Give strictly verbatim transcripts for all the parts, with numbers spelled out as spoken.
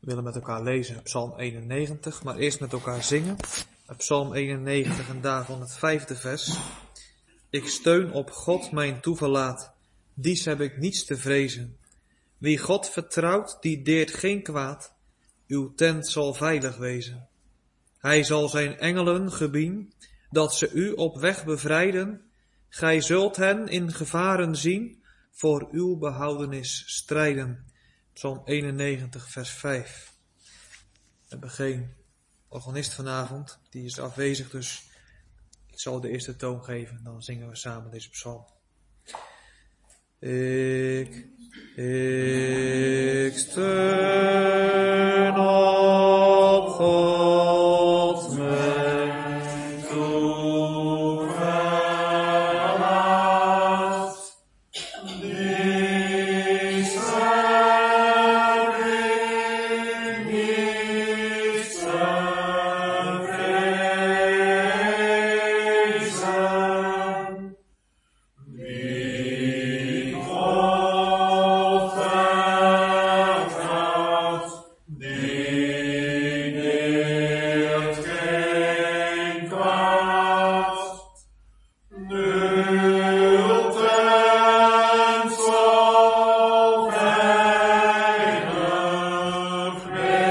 We willen met elkaar lezen Psalm eenennegentig, maar eerst met elkaar zingen. Psalm eenennegentig en daarvan het vijfde vers. Ik steun op God mijn toeverlaat, dies heb ik niets te vrezen. Wie God vertrouwt, die deert geen kwaad, uw tent zal veilig wezen. Hij zal zijn engelen gebieden, dat ze u op weg bevrijden. Gij zult hen in gevaren zien, voor uw behoudenis strijden. Psalm eenennegentig, vers vijf. We hebben geen organist vanavond, die is afwezig, dus ik zal de eerste toon geven, dan zingen we samen deze psalm. Ik, ik steun op God mijn toeverlaat, die zal ik niet te vrezen. Wie God vertrouwt, die deert geen kwaad. Uw tent zal veilig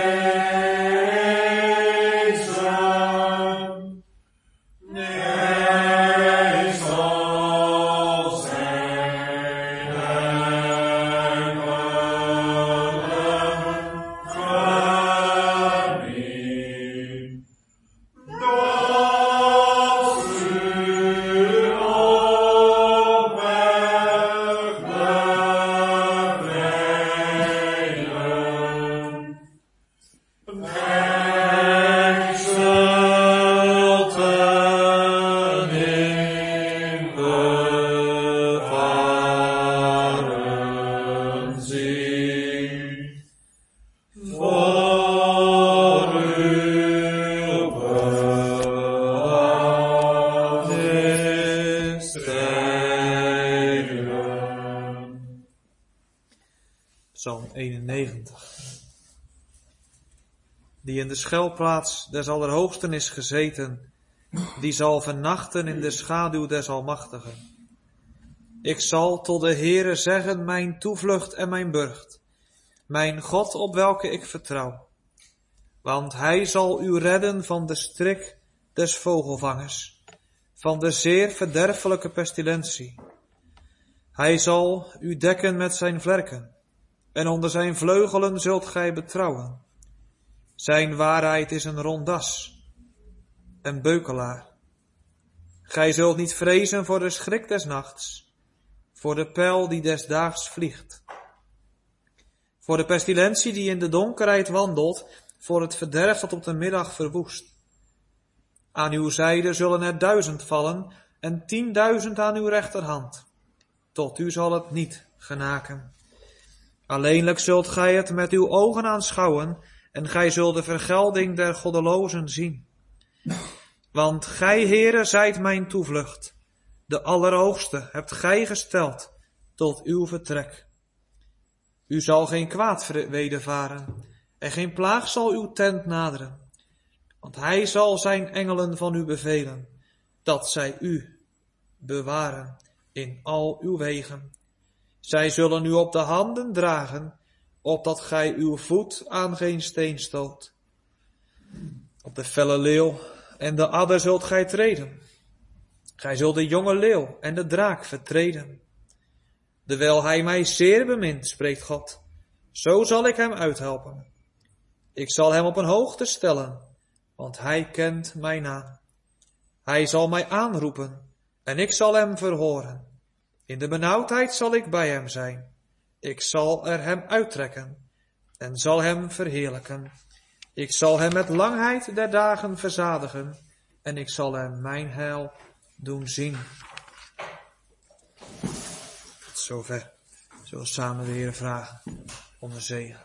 wezen. Hij zal zijn engelen gebieden, dat u op weg bevrijden. Gij zult hen in gevaren zien, voor uw behoudenis strijden. Psalm eenennegentig. Die in de schuilplaats des Allerhoogsten is gezeten, die zal vernachten in de schaduw des Almachtigen. Ik zal tot de Heere zeggen, mijn toevlucht en mijn burcht, mijn God op welke ik vertrouw. Want hij zal u redden van de strik des vogelvangers, van de zeer verderfelijke pestilentie. Hij zal u dekken met zijn vlerken, en onder zijn vleugelen zult gij betrouwen. Zijn waarheid is een rondas, een beukelaar. Gij zult niet vrezen voor de schrik des nachts, voor de pijl die des daags vliegt, voor de pestilentie die in de donkerheid wandelt, voor het verderf dat op de middag verwoest. Aan uw zijde zullen er duizend vallen en tienduizend aan uw rechterhand. Tot u zal het niet genaken. Alleenlijk zult gij het met uw ogen aanschouwen en gij zult de vergelding der goddelozen zien. Want gij, Heere, zijt mijn toevlucht. De Allerhoogste hebt gij gesteld tot uw vertrek. U zal geen kwaad wedervaren en geen plaag zal uw tent naderen. Want hij zal zijn engelen van u bevelen, dat zij u bewaren in al uw wegen. Zij zullen u op de handen dragen, opdat gij uw voet aan geen steen stoot. Op de felle leeuw en de adder zult gij treden. Gij zult de jonge leeuw en de draak vertreden. Dewijl hij mij zeer bemint, spreekt God, zo zal ik hem uithelpen. Ik zal hem op een hoogte stellen, want hij kent mijn naam. Hij zal mij aanroepen en ik zal hem verhoren. In de benauwdheid zal ik bij hem zijn. Ik zal er hem uittrekken en zal hem verheerlijken. Ik zal hem met langheid der dagen verzadigen en ik zal hem mijn heil doen zien. Tot zover. Zullen we samen de Heer vragen om de zegen.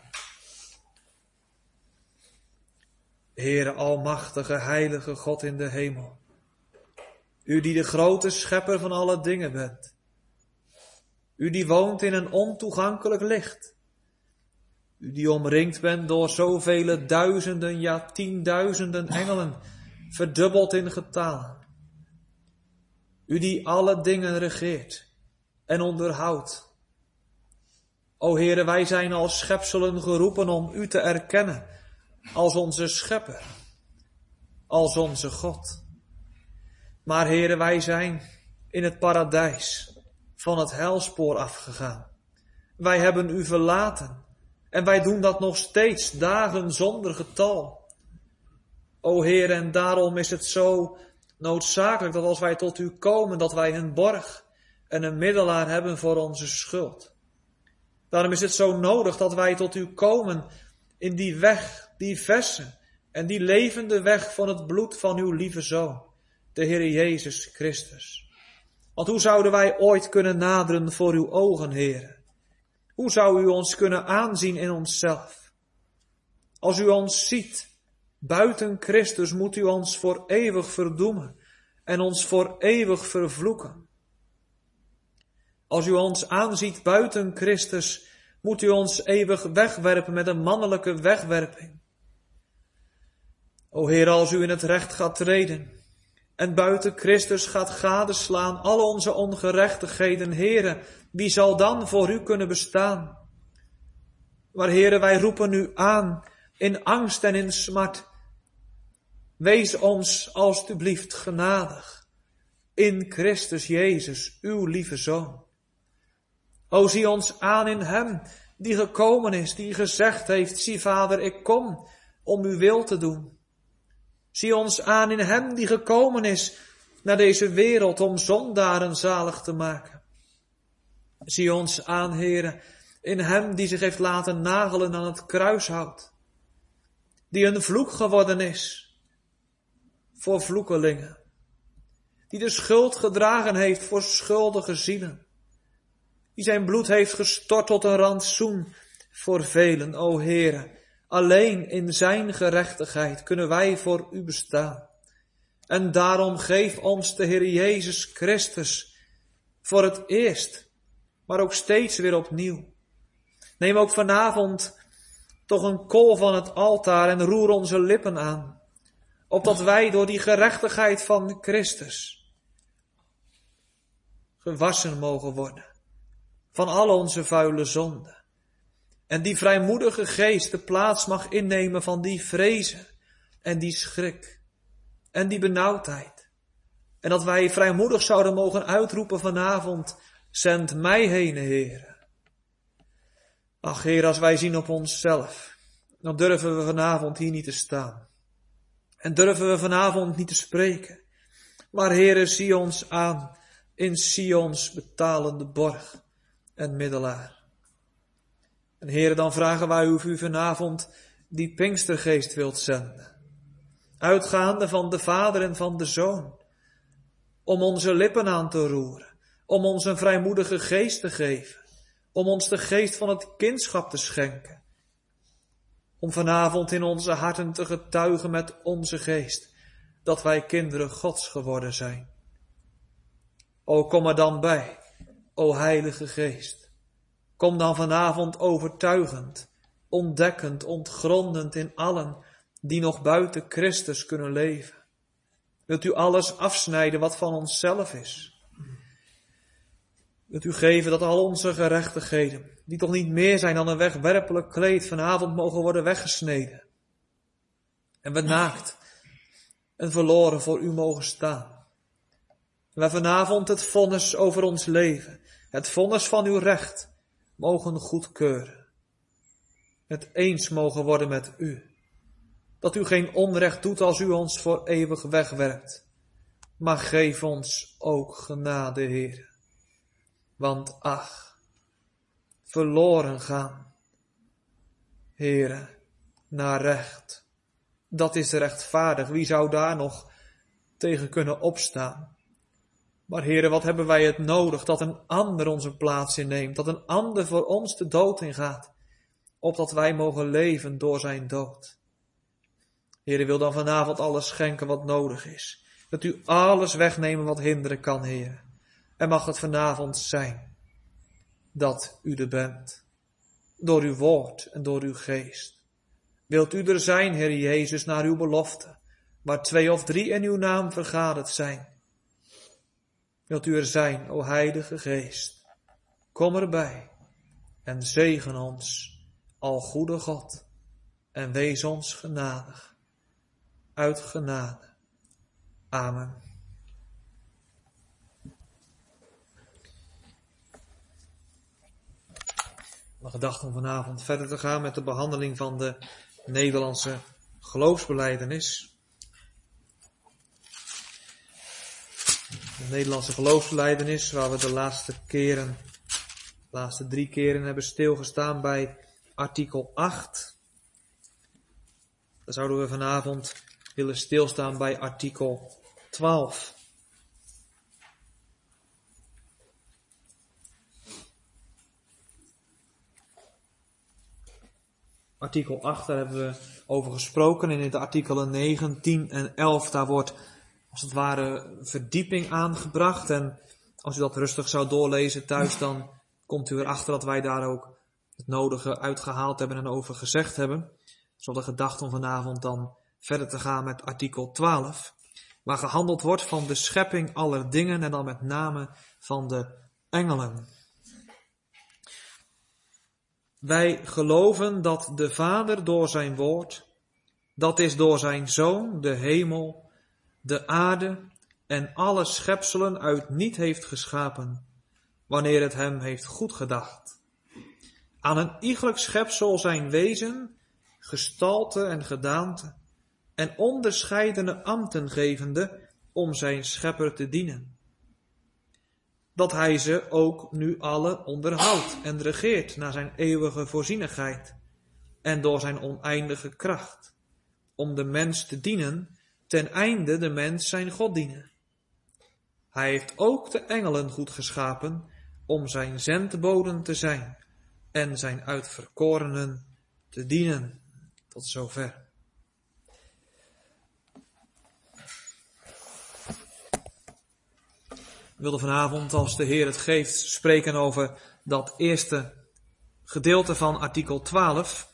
Heere almachtige, heilige God in de hemel. U die de grote schepper van alle dingen bent. U die woont in een ontoegankelijk licht. U die omringd bent door zoveel duizenden, ja tienduizenden engelen, verdubbeld in getal. U die alle dingen regeert en onderhoudt. O Heere, wij zijn als schepselen geroepen om u te erkennen als onze schepper, als onze God. Maar Heere, wij zijn in het paradijs van het helspoor afgegaan. Wij hebben u verlaten en wij doen dat nog steeds dagen zonder getal. O Heer, en daarom is het zo noodzakelijk dat als wij tot u komen, dat wij een borg en een middelaar hebben voor onze schuld. Daarom is het zo nodig dat wij tot u komen in die weg, die verse en die levende weg van het bloed van uw lieve Zoon, de Heer Jezus Christus. Want hoe zouden wij ooit kunnen naderen voor uw ogen, Heere? Hoe zou u ons kunnen aanzien in onszelf? Als u ons ziet, buiten Christus, moet u ons voor eeuwig verdoemen en ons voor eeuwig vervloeken. Als u ons aanziet buiten Christus, moet u ons eeuwig wegwerpen met een mannelijke wegwerping. O Heer, als u in het recht gaat treden en buiten Christus gaat gadeslaan al onze ongerechtigheden, Heere, wie zal dan voor u kunnen bestaan? Maar Heere, wij roepen u aan in angst en in smart. Wees ons alstublieft genadig in Christus Jezus, uw lieve Zoon. O, zie ons aan in hem die gekomen is, die gezegd heeft, zie Vader, ik kom om uw wil te doen. Zie ons aan in hem die gekomen is naar deze wereld om zondaren zalig te maken. Zie ons aan, Heere, in hem die zich heeft laten nagelen aan het kruishout, die een vloek geworden is voor vloekelingen, die de schuld gedragen heeft voor schuldige zielen, die zijn bloed heeft gestort tot een rantsoen voor velen. O Heere, alleen in zijn gerechtigheid kunnen wij voor u bestaan. En daarom geef ons de Heer Jezus Christus voor het eerst, maar ook steeds weer opnieuw. Neem ook vanavond toch een kool van het altaar en roer onze lippen aan, opdat wij door die gerechtigheid van Christus gewassen mogen worden van al onze vuile zonden. En die vrijmoedige geest de plaats mag innemen van die vrezen en die schrik en die benauwdheid. En dat wij vrijmoedig zouden mogen uitroepen vanavond, zend mij heen, Heere. Ach, Heer, als wij zien op onszelf, dan durven we vanavond hier niet te staan. En durven we vanavond niet te spreken. Maar Heere, zie ons aan in Sions betalende borg en middelaar. En Heere, dan vragen wij of u vanavond die Pinkstergeest wilt zenden. Uitgaande van de Vader en van de Zoon. Om onze lippen aan te roeren. Om ons een vrijmoedige geest te geven. Om ons de geest van het kindschap te schenken. Om vanavond in onze harten te getuigen met onze geest dat wij kinderen Gods geworden zijn. O, kom er dan bij, o Heilige Geest. Kom dan vanavond overtuigend, ontdekkend, ontgrondend in allen die nog buiten Christus kunnen leven. Wilt u alles afsnijden wat van onszelf is? Wilt u geven dat al onze gerechtigheden, die toch niet meer zijn dan een wegwerpelijk kleed, vanavond mogen worden weggesneden. En we naakt en verloren voor u mogen staan. En wij vanavond het vonnis over ons leven, het vonnis van uw recht, mogen goedkeuren. Het eens mogen worden met u. Dat u geen onrecht doet als u ons voor eeuwig wegwerpt. Maar geef ons ook genade, Heer. Want ach, verloren gaan, Heere, naar recht. Dat is rechtvaardig. Wie zou daar nog tegen kunnen opstaan? Maar Heere, wat hebben wij het nodig dat een ander onze plaats inneemt, dat een ander voor ons de dood ingaat, opdat wij mogen leven door zijn dood. Heere, wil dan vanavond alles schenken wat nodig is. Dat u alles wegnemen wat hinderen kan, Heere. En mag het vanavond zijn dat u er bent. door uw woord en door uw geest. Wilt u er zijn, Heer Jezus, naar uw belofte, waar twee of drie in uw naam vergaderd zijn. Wilt u er zijn, o Heilige Geest. Kom erbij en zegen ons, al goede God, en wees ons genadig. Uit genade. Amen. De gedachte om vanavond verder te gaan met de behandeling van de Nederlandse geloofsbelijdenis. De Nederlandse geloofsbelijdenis, waar we de laatste keren, de laatste drie keren hebben stilgestaan bij artikel acht. Dan zouden we vanavond willen stilstaan bij artikel twaalf. Artikel acht, daar hebben we over gesproken. En in de artikelen negen, tien en elf, daar wordt als het ware verdieping aangebracht. En als u dat rustig zou doorlezen thuis, dan komt u erachter dat wij daar ook het nodige uitgehaald hebben en over gezegd hebben. Zo de gedachte om vanavond dan verder te gaan met artikel twaalf. Waar gehandeld wordt van de schepping aller dingen en dan met name van de engelen. Wij geloven dat de Vader door zijn woord, dat is door zijn Zoon, de hemel, de aarde en alle schepselen uit niet heeft geschapen, wanneer het hem heeft goed gedacht. Aan een iegelijk schepsel zijn wezen, gestalte en gedaante en onderscheidene ambten gevende om zijn schepper te dienen. Dat hij ze ook nu alle onderhoudt en regeert naar zijn eeuwige voorzienigheid en door zijn oneindige kracht, om de mens te dienen, ten einde de mens zijn God dienen. Hij heeft ook de engelen goed geschapen, om zijn zendboden te zijn en zijn uitverkorenen te dienen. Tot zover. Ik wilde vanavond, als de Heer het geeft, spreken over dat eerste gedeelte van artikel twaalf.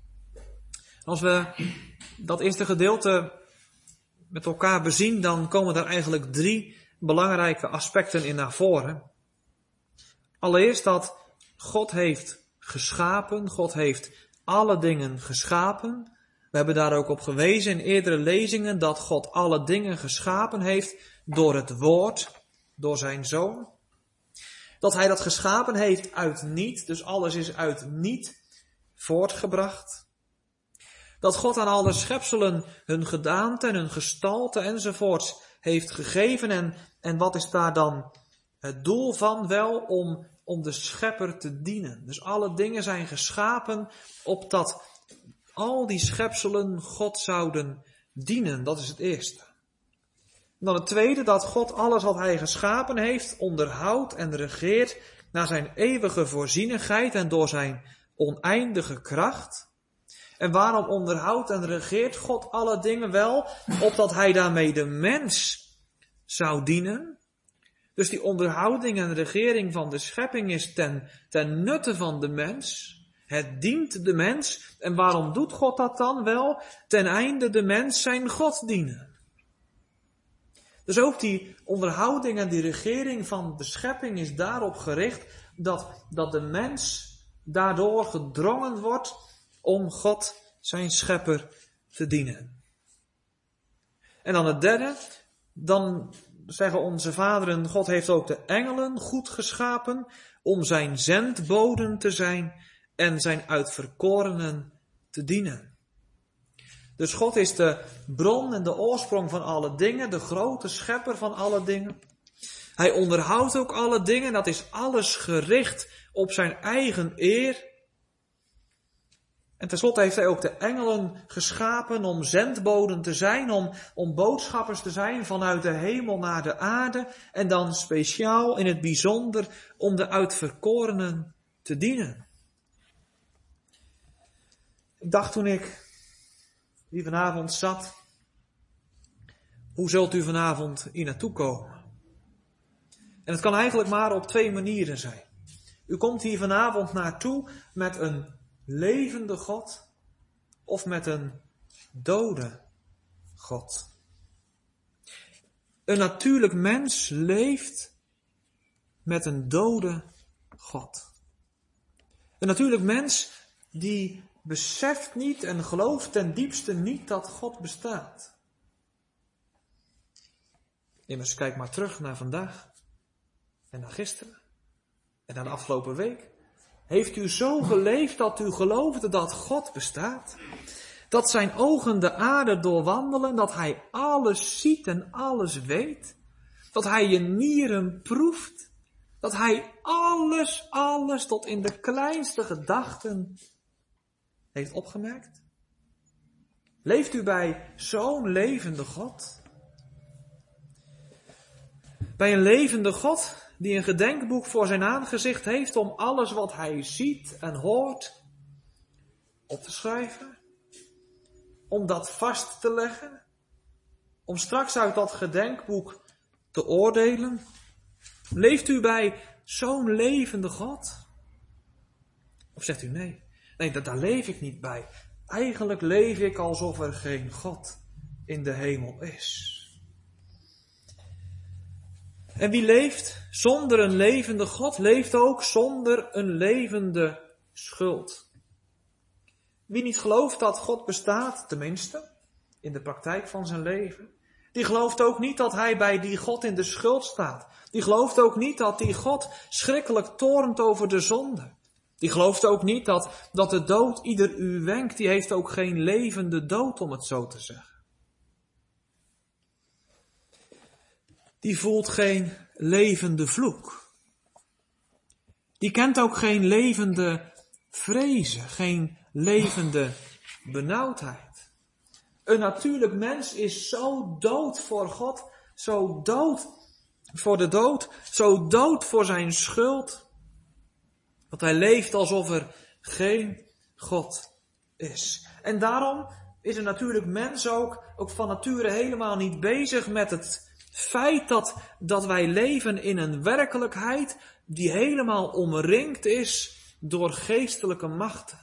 Als we dat eerste gedeelte met elkaar bezien, dan komen daar eigenlijk drie belangrijke aspecten in naar voren. Allereerst dat God heeft geschapen, God heeft alle dingen geschapen. We hebben daar ook op gewezen in eerdere lezingen dat God alle dingen geschapen heeft door het woord, door zijn Zoon. Dat hij dat geschapen heeft uit niet, dus alles is uit niet voortgebracht. Dat God aan alle schepselen hun gedaante en hun gestalte enzovoorts heeft gegeven. En, en wat is daar dan het doel van? Wel om, om de schepper te dienen. Dus alle dingen zijn geschapen opdat al die schepselen God zouden dienen. Dat is het eerste. En dan het tweede, dat God alles wat hij geschapen heeft onderhoudt en regeert naar zijn eeuwige voorzienigheid en door zijn oneindige kracht. En waarom onderhoudt en regeert God alle dingen wel? Opdat hij daarmee de mens zou dienen. Dus die onderhouding en regering van de schepping is ten, ten nutte van de mens. Het dient de mens. En waarom doet God dat dan wel? Ten einde de mens zijn God dienen. Dus ook die onderhouding en die regering van de schepping is daarop gericht dat, dat de mens daardoor gedrongen wordt om God, zijn schepper, te dienen. En dan het derde, dan zeggen onze vaderen, God heeft ook de engelen goed geschapen om zijn zendboden te zijn en zijn uitverkorenen te dienen. Dus God is de bron en de oorsprong van alle dingen, de grote schepper van alle dingen. Hij onderhoudt ook alle dingen, dat is alles gericht op zijn eigen eer. En tenslotte heeft hij ook de engelen geschapen om zendboden te zijn, om, om boodschappers te zijn vanuit de hemel naar de aarde. En dan speciaal in het bijzonder om de uitverkorenen te dienen. Ik dacht toen ik die vanavond zat, hoe zult u vanavond hier naartoe komen? En het kan eigenlijk maar op twee manieren zijn. U komt hier vanavond naartoe met een levende God of met een dode God. Een natuurlijk mens leeft met een dode God. Een natuurlijk mens die beseft niet en gelooft ten diepste niet dat God bestaat. Immers, kijk maar terug naar vandaag en naar gisteren en naar de afgelopen week. Heeft u zo geleefd dat u geloofde dat God bestaat? Dat zijn ogen de aarde doorwandelen, dat hij alles ziet en alles weet? Dat hij je nieren proeft? Dat hij alles, alles tot in de kleinste gedachten heeft opgemerkt? Leeft u bij zo'n levende God? Bij een levende God die een gedenkboek voor zijn aangezicht heeft om alles wat hij ziet en hoort op te schrijven? Om dat vast te leggen? Om straks uit dat gedenkboek te oordelen? Leeft u bij zo'n levende God? Of zegt u nee? Nee, daar leef ik niet bij. Eigenlijk leef ik alsof er geen God in de hemel is. En wie leeft zonder een levende God, leeft ook zonder een levende schuld. Wie niet gelooft dat God bestaat, tenminste, in de praktijk van zijn leven, die gelooft ook niet dat hij bij die God in de schuld staat. Die gelooft ook niet dat die God schrikkelijk toornt over de zonde. Die gelooft ook niet dat, dat de dood ieder u wenkt. Die heeft ook geen levende dood, om het zo te zeggen. Die voelt geen levende vloek. Die kent ook geen levende vrezen, geen levende benauwdheid. Een natuurlijk mens is zo dood voor God, zo dood voor de dood, zo dood voor zijn schuld, dat hij leeft alsof er geen God is. En daarom is een natuurlijk mens ook, ook van nature helemaal niet bezig met het feit dat, dat wij leven in een werkelijkheid die helemaal omringd is door geestelijke machten.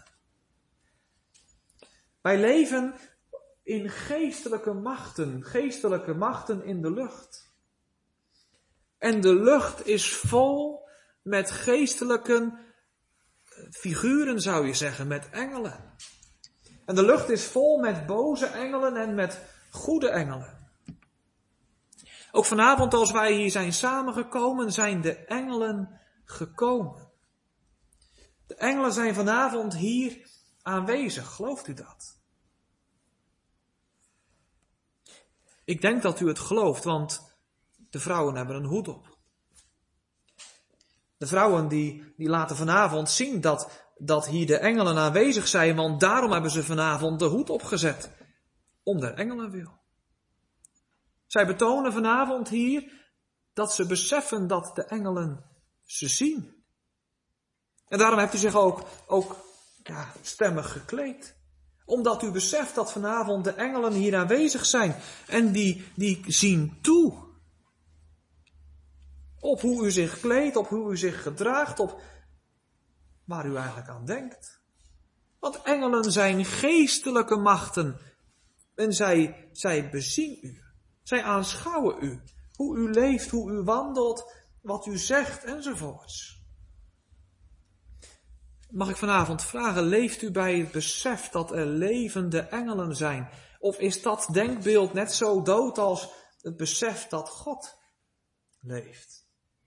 Wij leven in geestelijke machten, geestelijke machten in de lucht. En de lucht is vol met geestelijke figuren, zou je zeggen, met engelen. En de lucht is vol met boze engelen en met goede engelen. Ook vanavond als wij hier zijn samengekomen, zijn de engelen gekomen. De engelen zijn vanavond hier aanwezig, gelooft u dat? Ik denk dat u het gelooft, want de vrouwen hebben een hoed op. De vrouwen die, die laten vanavond zien dat, dat hier de engelen aanwezig zijn, want daarom hebben ze vanavond de hoed opgezet. Om de engelen wil. Zij betonen vanavond hier dat ze beseffen dat de engelen ze zien. En daarom hebt u zich ook, ook ja, stemmig gekleed. Omdat u beseft dat vanavond de engelen hier aanwezig zijn. En die, die zien toe. Op hoe u zich kleedt, op hoe u zich gedraagt, op waar u eigenlijk aan denkt. Want engelen zijn geestelijke machten. En zij, zij bezien u. Zij aanschouwen u. Hoe u leeft, hoe u wandelt, wat u zegt enzovoorts. Mag ik vanavond vragen, leeft u bij het besef dat er levende engelen zijn? Of is dat denkbeeld net zo dood als het besef dat God leeft?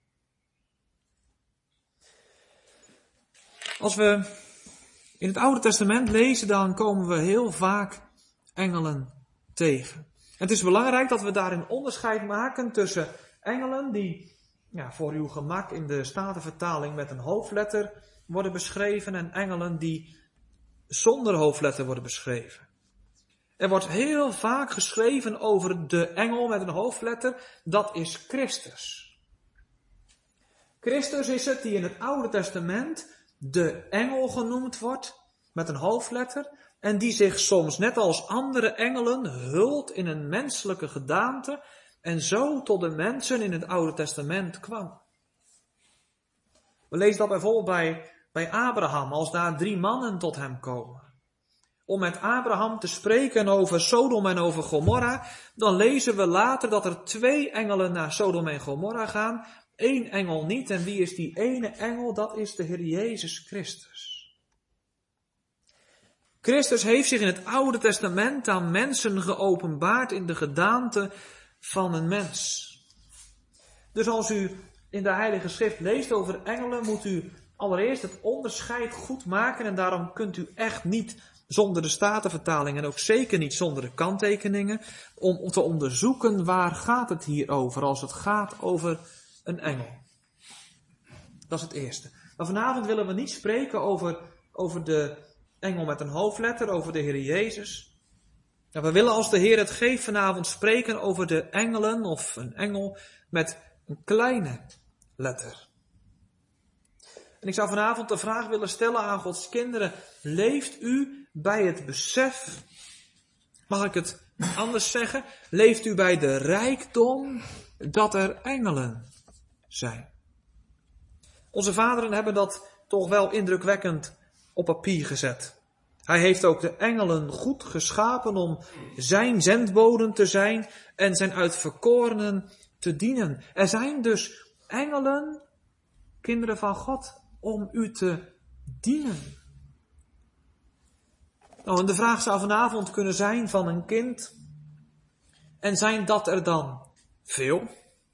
Als we in het Oude Testament lezen, dan komen we heel vaak engelen tegen. En het is belangrijk dat we daarin onderscheid maken tussen engelen die ja, voor uw gemak in de Statenvertaling met een hoofdletter worden beschreven en engelen die zonder hoofdletter worden beschreven. Er wordt heel vaak geschreven over de engel met een hoofdletter, dat is Christus. Christus is het die in het Oude Testament de engel genoemd wordt met een hoofdletter en die zich soms net als andere engelen hult in een menselijke gedaante en zo tot de mensen in het Oude Testament kwam. We lezen dat bijvoorbeeld bij, bij Abraham, als daar drie mannen tot hem komen. Om met Abraham te spreken over Sodom en over Gomorra, dan lezen we later dat er twee engelen naar Sodom en Gomorra gaan. Eén engel niet. En wie is die ene engel? Dat is de Heer Jezus Christus. Christus heeft zich in het Oude Testament aan mensen geopenbaard in de gedaante van een mens. Dus als u in de Heilige Schrift leest over engelen, moet u allereerst het onderscheid goed maken. En daarom kunt u echt niet zonder de Statenvertaling en ook zeker niet zonder de kanttekeningen, om, om te onderzoeken waar gaat het hier over als het gaat over een engel. Dat is het eerste. Maar vanavond willen we niet spreken over, over de engel met een hoofdletter, over de Heer Jezus. Ja, we willen als de Heer het geeft vanavond spreken over de engelen of een engel met een kleine letter. En ik zou vanavond de vraag willen stellen aan Gods kinderen: leeft u bij het besef, mag ik het anders zeggen, leeft u bij de rijkdom dat er engelen zijn? Onze vaderen hebben dat toch wel indrukwekkend op papier gezet. Hij heeft ook de engelen goed geschapen om zijn zendboden te zijn en zijn uitverkorenen te dienen. Er zijn dus engelen, kinderen van God, om u te dienen. Nou, en de vraag zou vanavond kunnen zijn van een kind: en zijn dat er dan veel?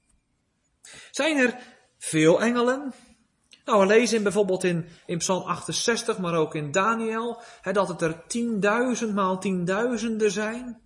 Zijn er veel engelen? Nou, we lezen in, bijvoorbeeld in, in Psalm achtenzestig, maar ook in Daniel, hè, dat het er tienduizend maal tienduizenden zijn.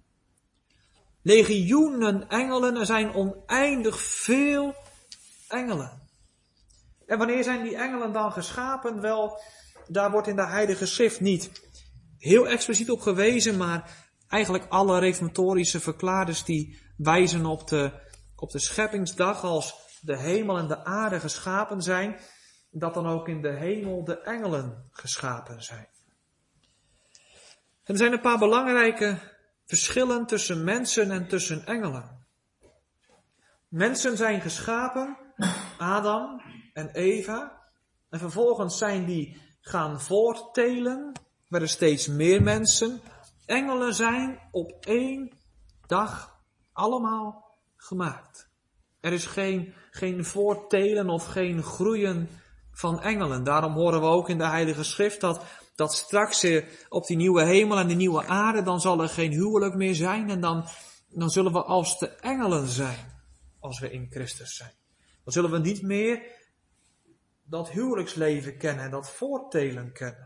Legioenen engelen, er zijn oneindig veel engelen. En wanneer zijn die engelen dan geschapen? Wel, daar wordt in de Heilige Schrift niet heel expliciet op gewezen, maar eigenlijk alle reformatorische verklaarders die wijzen op de, op de scheppingsdag als de hemel en de aarde geschapen zijn, dat dan ook in de hemel de engelen geschapen zijn. En er zijn een paar belangrijke verschillen tussen mensen en tussen engelen. Mensen zijn geschapen, Adam en Eva, en vervolgens zijn die gaan voorttelen, werden steeds meer mensen. Engelen zijn op één dag allemaal gemaakt. Er is geen, geen voorttelen of geen groeien van engelen. Daarom horen we ook in de Heilige Schrift dat, dat straks op die nieuwe hemel en die nieuwe aarde, dan zal er geen huwelijk meer zijn en dan, dan zullen we als de engelen zijn, als we in Christus zijn. Dan zullen we niet meer dat huwelijksleven kennen en dat voorttelen kennen.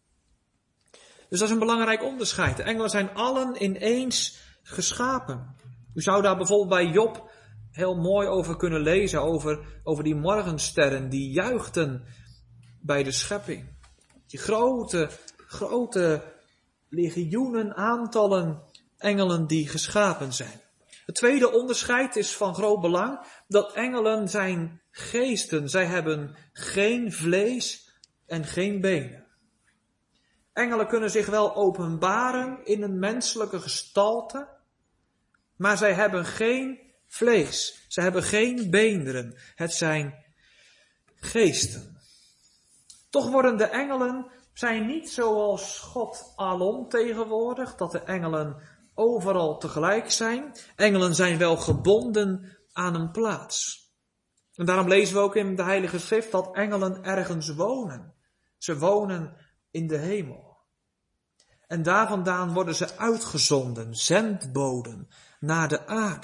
Dus dat is een belangrijk onderscheid. De engelen zijn allen ineens geschapen. U zou daar bijvoorbeeld bij Job heel mooi over kunnen lezen, over, over die morgensterren die juichten bij de schepping. Die grote, grote legioenen, aantallen engelen die geschapen zijn. Het tweede onderscheid is van groot belang, dat engelen zijn geesten. Zij hebben geen vlees en geen benen. Engelen kunnen zich wel openbaren in een menselijke gestalte, maar zij hebben geen vlees. Zij hebben geen beenderen. Het zijn geesten. Toch worden de engelen zijn niet zoals God alomtegenwoordig, dat de engelen overal tegelijk zijn. Engelen zijn wel gebonden aan een plaats. En daarom lezen we ook in de Heilige Schrift dat engelen ergens wonen. Ze wonen in de hemel. En daar vandaan worden ze uitgezonden, zendboden, naar de aarde.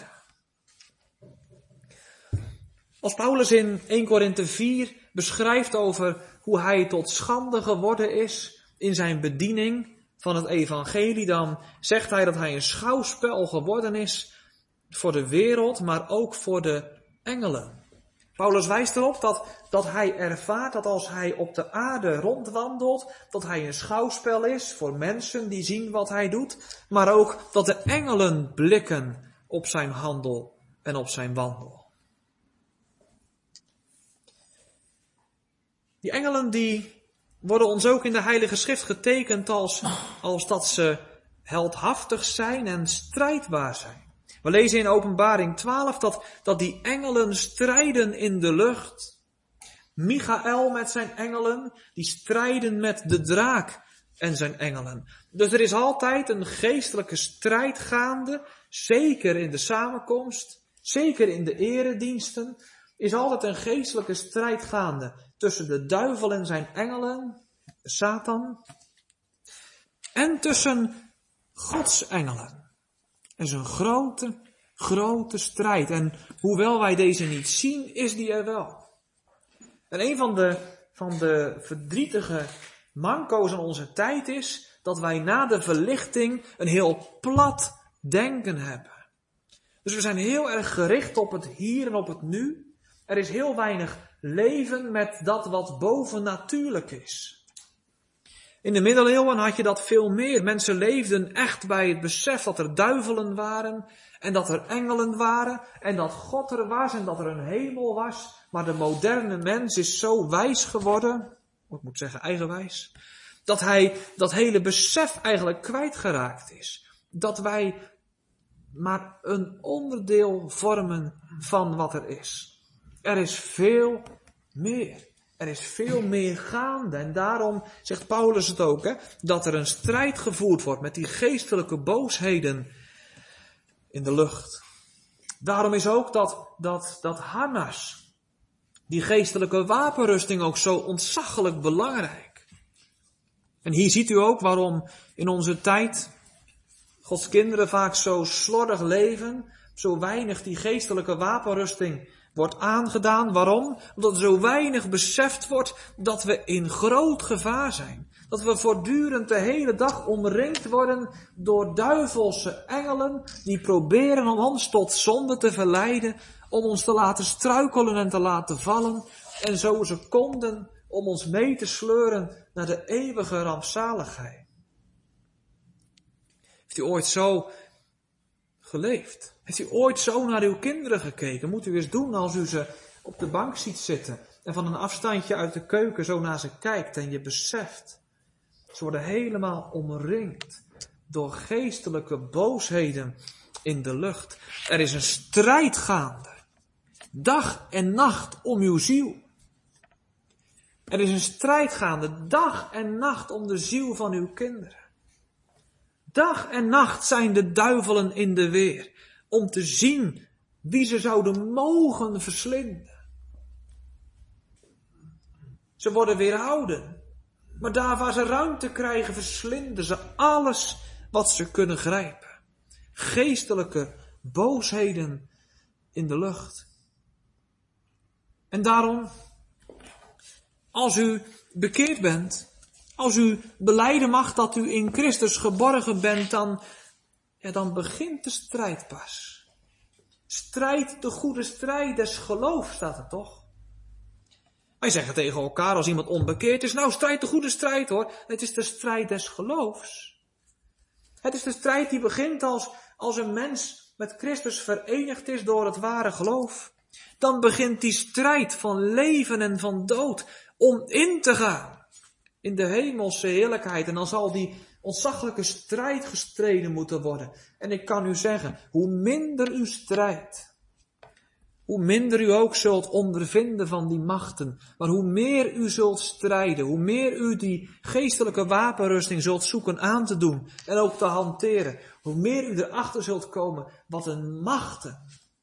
Als Paulus in eerste Korinthe vier beschrijft over hoe hij tot schande geworden is in zijn bediening van het evangelie, dan zegt hij dat hij een schouwspel geworden is voor de wereld, maar ook voor de engelen. Paulus wijst erop dat, dat hij ervaart dat als hij op de aarde rondwandelt, dat hij een schouwspel is voor mensen die zien wat hij doet, maar ook dat de engelen blikken op zijn handel en op zijn wandel. Die engelen die worden ons ook in de Heilige Schrift getekend als, als dat ze heldhaftig zijn en strijdbaar zijn. We lezen in Openbaring twaalf dat, dat die engelen strijden in de lucht. Michael met zijn engelen, die strijden met de draak en zijn engelen. Dus er is altijd een geestelijke strijd gaande, zeker in de samenkomst, zeker in de erediensten, is altijd een geestelijke strijd gaande tussen de duivel en zijn engelen, Satan, en tussen Gods engelen. Er is een grote, grote strijd. En hoewel wij deze niet zien, is die er wel. En een van de, van de verdrietige manco's in onze tijd is dat wij na de verlichting een heel plat denken hebben. Dus we zijn heel erg gericht op het hier en op het nu. Er is heel weinig leven met dat wat bovennatuurlijk is. In de middeleeuwen had je dat veel meer. Mensen leefden echt bij het besef dat er duivelen waren en dat er engelen waren en dat God er was en dat er een hemel was. Maar de moderne mens is zo wijs geworden, ik moet zeggen eigenwijs, dat hij dat hele besef eigenlijk kwijtgeraakt is. Dat wij maar een onderdeel vormen van wat er is. Er is veel meer. Er is veel meer gaande. En daarom zegt Paulus het ook, hè, dat er een strijd gevoerd wordt met die geestelijke boosheden in de lucht. Daarom is ook dat, dat, dat harnas, die geestelijke wapenrusting ook zo ontzaglijk belangrijk. En hier ziet u ook waarom in onze tijd Gods kinderen vaak zo slordig leven, zo weinig die geestelijke wapenrusting wordt aangedaan. Waarom? Omdat er zo weinig beseft wordt dat we in groot gevaar zijn. Dat we voortdurend de hele dag omringd worden door duivelse engelen die proberen om ons tot zonde te verleiden, om ons te laten struikelen en te laten vallen en zo seconden om ons mee te sleuren naar de eeuwige rampzaligheid. Heeft u ooit zo geleefd? Heeft u ooit zo naar uw kinderen gekeken? Moet u eens doen als u ze op de bank ziet zitten en van een afstandje uit de keuken zo naar ze kijkt en je beseft. Ze worden helemaal omringd door geestelijke boosheden in de lucht. Er is een strijd gaande. Dag en nacht om uw ziel. Er is een strijd gaande. Dag en nacht om de ziel van uw kinderen. Dag en nacht zijn de duivelen in de weer. Om te zien wie ze zouden mogen verslinden. Ze worden weerhouden. Maar daar waar ze ruimte krijgen, verslinden ze alles wat ze kunnen grijpen. Geestelijke boosheden in de lucht. En daarom, als u bekeerd bent, als u belijden mag dat u in Christus geborgen bent, dan, ja, dan begint de strijd pas. Strijd de goede strijd des geloofs, staat er toch? Wij zeggen tegen elkaar als iemand onbekeerd is, nou strijd de goede strijd hoor. Het is de strijd des geloofs. Het is de strijd die begint als, als een mens met Christus verenigd is door het ware geloof. Dan begint die strijd van leven en van dood om in te gaan in de hemelse heerlijkheid. En dan zal die ontzaglijke strijd gestreden moeten worden. En ik kan u zeggen, hoe minder u strijdt, hoe minder u ook zult ondervinden van die machten. Maar hoe meer u zult strijden, hoe meer u die geestelijke wapenrusting zult zoeken aan te doen en ook te hanteren. Hoe meer u erachter zult komen, wat een machten.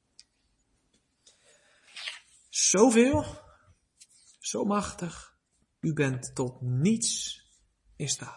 Zoveel, zo machtig, u bent tot niets in staat.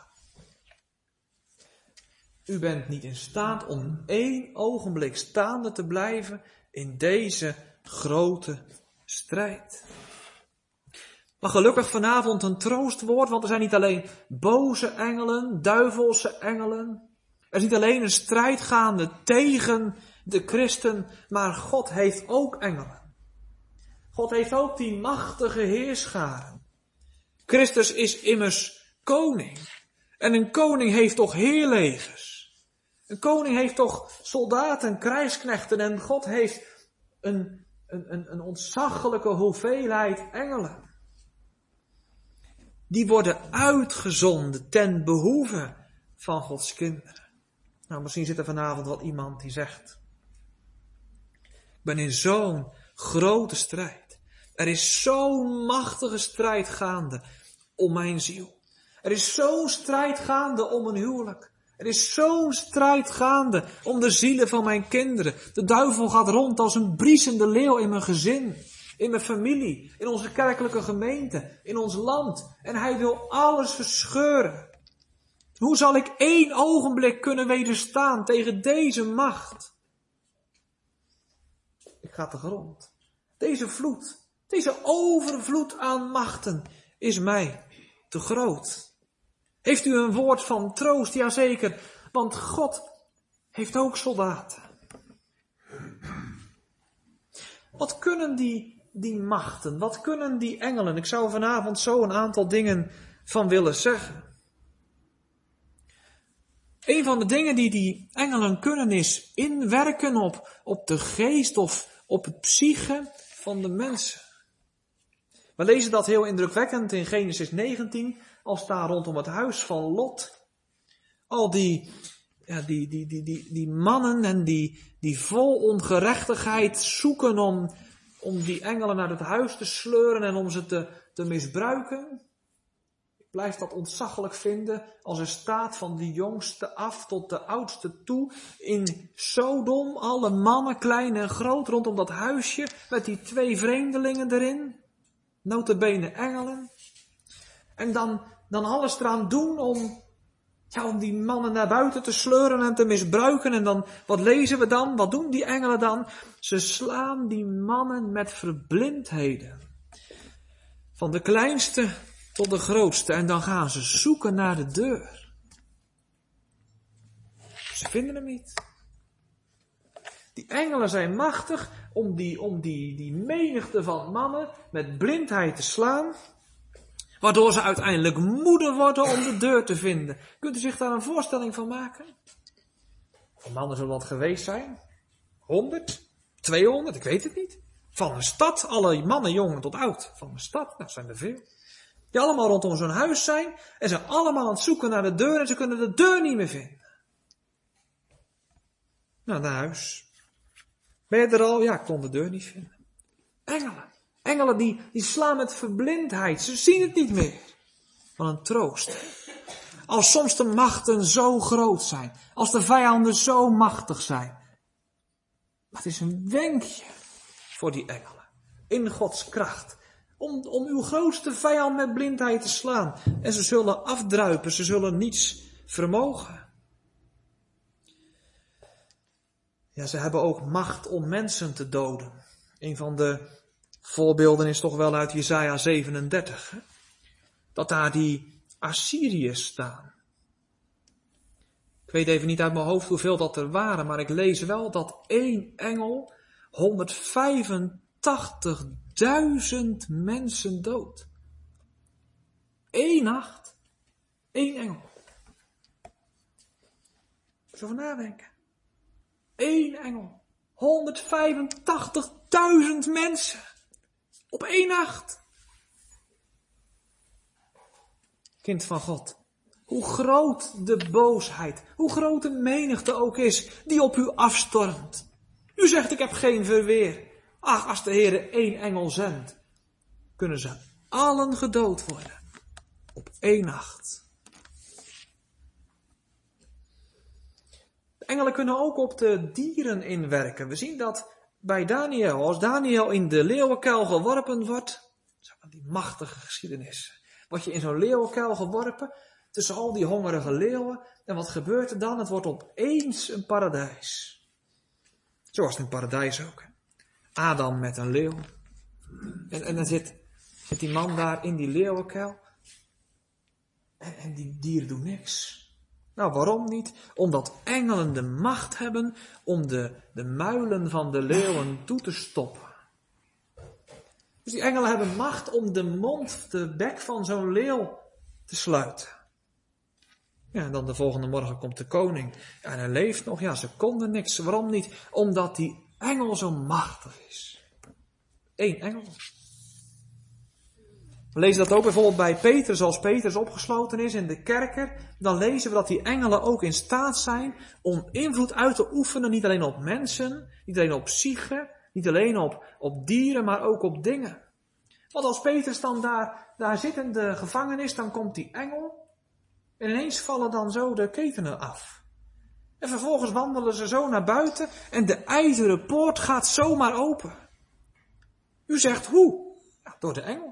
U bent niet in staat om één ogenblik staande te blijven in deze grote strijd. Maar gelukkig vanavond een troostwoord, want er zijn niet alleen boze engelen, duivelse engelen. Er is niet alleen een strijd gaande tegen de christen, maar God heeft ook engelen. God heeft ook die machtige heerscharen. Christus is immers koning. En een koning heeft toch heerlegers. Een koning heeft toch soldaten, krijgsknechten en God heeft een, een, een, een ontzaglijke hoeveelheid engelen. Die worden uitgezonden ten behoeve van Gods kinderen. Nou, misschien zit er vanavond wel iemand die zegt, ik ben in zo'n grote strijd. Er is zo'n machtige strijd gaande om mijn ziel. Er is zo'n strijd gaande om een huwelijk. Er is zo'n strijd gaande om de zielen van mijn kinderen. De duivel gaat rond als een briesende leeuw in mijn gezin, in mijn familie, in onze kerkelijke gemeente, in ons land. En hij wil alles verscheuren. Hoe zal ik één ogenblik kunnen wederstaan tegen deze macht? Ik ga te grond. Deze vloed, deze overvloed aan machten is mij te groot. Heeft u een woord van troost? Jazeker, want God heeft ook soldaten. Wat kunnen die, die machten, wat kunnen die engelen? Ik zou vanavond zo een aantal dingen van willen zeggen. Een van de dingen die die engelen kunnen is inwerken op, op de geest of op het psyche van de mensen. We lezen dat heel indrukwekkend in Genesis negentien, als daar rondom het huis van Lot al die, ja, die, die, die, die, die mannen en die, die vol ongerechtigheid zoeken om, om die engelen naar het huis te sleuren en om ze te, te misbruiken. Ik blijf dat ontzaglijk vinden als er staat van de jongste af tot de oudste toe in Sodom, alle mannen, klein en groot, rondom dat huisje met die twee vreemdelingen erin, nota bene engelen. En dan, dan alles eraan doen om, ja, om die mannen naar buiten te sleuren en te misbruiken. En dan, wat lezen we dan? Wat doen die engelen dan? Ze slaan die mannen met verblindheden. Van de kleinste tot de grootste. En dan gaan ze zoeken naar de deur. Ze vinden hem niet. Die engelen zijn machtig om die, om die, die menigte van mannen met blindheid te slaan. Waardoor ze uiteindelijk moede worden om de deur te vinden. Kunt u zich daar een voorstelling van maken? Van mannen zullen wat geweest zijn? honderd? tweehonderd? Ik weet het niet. Van een stad, alle mannen, jongen tot oud. Van een stad, dat zijn er veel. Die allemaal rondom zo'n huis zijn. En zijn allemaal aan het zoeken naar de deur. En ze kunnen de deur niet meer vinden. Nou, naar huis. Ben je er al? Ja, ik kon de deur niet vinden. Engelen. Engelen die, die slaan met verblindheid. Ze zien het niet meer. Van een troost. Als soms de machten zo groot zijn. Als de vijanden zo machtig zijn. Maar het is een wenkje voor die engelen. In Gods kracht. Om, om uw grootste vijand met blindheid te slaan. En ze zullen afdruipen. Ze zullen niets vermogen. Ja, ze hebben ook macht om mensen te doden. Een van de voorbeelden is toch wel uit Jesaja zevenendertig. Hè? Dat daar die Assyriërs staan. Ik weet even niet uit mijn hoofd hoeveel dat er waren, maar ik lees wel dat één engel honderdvijfentachtigduizend mensen doodt. Eén nacht, één engel. Zo over nadenken. Eén engel, honderdvijfentachtigduizend mensen. Op één nacht. Kind van God. Hoe groot de boosheid, hoe groot de menigte ook is die op u afstormt. U zegt ik heb geen verweer. Ach, als de Heere één engel zendt, kunnen ze allen gedood worden. Op één nacht. De engelen kunnen ook op de dieren inwerken. We zien dat bij Daniel, als Daniel in de leeuwenkuil geworpen wordt, die machtige geschiedenis, word je in zo'n leeuwenkuil geworpen, tussen al die hongerige leeuwen, en wat gebeurt er dan? Het wordt opeens een paradijs. Zoals het in het paradijs ook. Adam met een leeuw. En, en dan zit, zit die man daar in die leeuwenkuil, en, en die dieren doen niks. Nou, waarom niet? Omdat engelen de macht hebben om de, de muilen van de leeuwen toe te stoppen. Dus die engelen hebben macht om de mond, de bek van zo'n leeuw te sluiten. Ja, en dan de volgende morgen komt de koning. Ja, en hij leeft nog. Ja, ze konden niks. Waarom niet? Omdat die engel zo machtig is. Eén engel. We lezen dat ook bijvoorbeeld bij Petrus, als Petrus opgesloten is in de kerker. Dan lezen we dat die engelen ook in staat zijn om invloed uit te oefenen. Niet alleen op mensen, niet alleen op psyche, niet alleen op, op dieren, maar ook op dingen. Want als Petrus dan daar, daar zit in de gevangenis, dan komt die engel. En ineens vallen dan zo de ketenen af. En vervolgens wandelen ze zo naar buiten en de ijzeren poort gaat zomaar open. U zegt hoe? Ja, door de engel.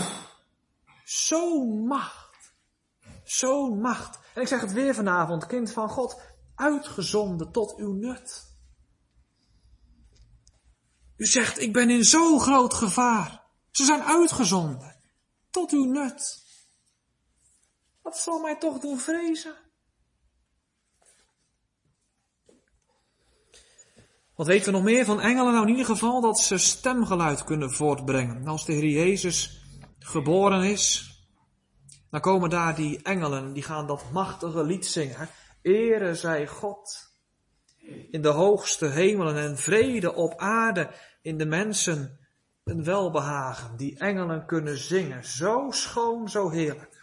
Zo'n macht. Zo'n macht. En ik zeg het weer vanavond, kind van God, uitgezonden tot uw nut. U zegt, ik ben in zo'n groot gevaar. Ze zijn uitgezonden tot uw nut. Wat zal mij toch doen vrezen? Wat weten we nog meer van engelen? Nou, in ieder geval dat ze stemgeluid kunnen voortbrengen. Als de Heer Jezus geboren is, dan komen daar die engelen, die gaan dat machtige lied zingen. Ere zij God in de hoogste hemelen en vrede op aarde in de mensen een welbehagen. Die engelen kunnen zingen, zo schoon, zo heerlijk.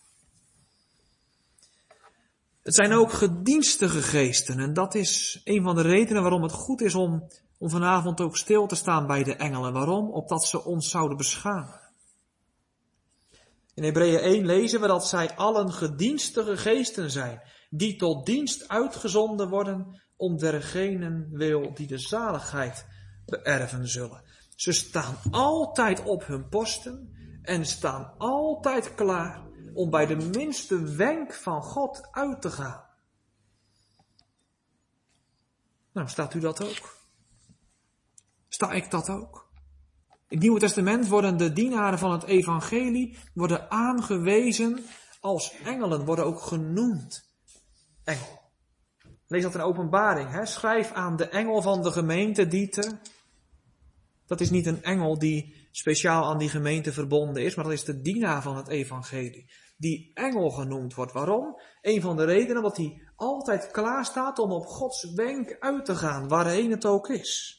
Het zijn ook gedienstige geesten en dat is een van de redenen waarom het goed is om, om vanavond ook stil te staan bij de engelen. Waarom? Opdat ze ons zouden beschamen. In Hebreeën één lezen we dat zij allen gedienstige geesten zijn, die tot dienst uitgezonden worden om dergenen wil die de zaligheid beërven zullen. Ze staan altijd op hun posten en staan altijd klaar om bij de minste wenk van God uit te gaan. Nou, staat u dat ook? Sta ik dat ook? In het Nieuwe Testament worden de dienaren van het evangelie worden aangewezen als engelen, worden ook genoemd engel. Lees dat in Openbaring. Hè? Schrijf aan de engel van de gemeente die te... Dat is niet een engel die speciaal aan die gemeente verbonden is, maar dat is de dienaar van het evangelie. Die engel genoemd wordt. Waarom? Een van de redenen dat hij altijd klaar staat om op Gods wenk uit te gaan, waarheen het ook is.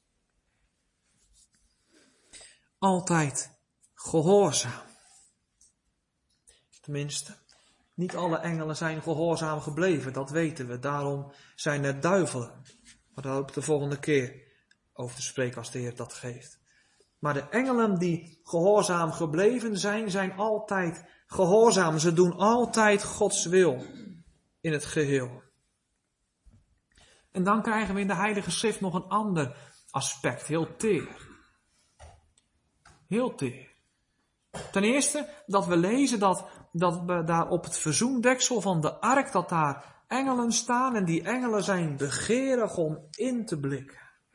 Altijd gehoorzaam. Tenminste, niet alle engelen zijn gehoorzaam gebleven, dat weten we. Daarom zijn er duivelen. Maar daar hoop ik de volgende keer over te spreken als de Heer dat geeft. Maar de engelen die gehoorzaam gebleven zijn, zijn altijd gehoorzaam. Ze doen altijd Gods wil in het geheel. En dan krijgen we in de Heilige Schrift nog een ander aspect, heel teer. Heel teer. Ten eerste dat we lezen dat, dat we daar op het verzoendeksel van de ark, dat daar engelen staan en die engelen zijn begeerig om in te blikken.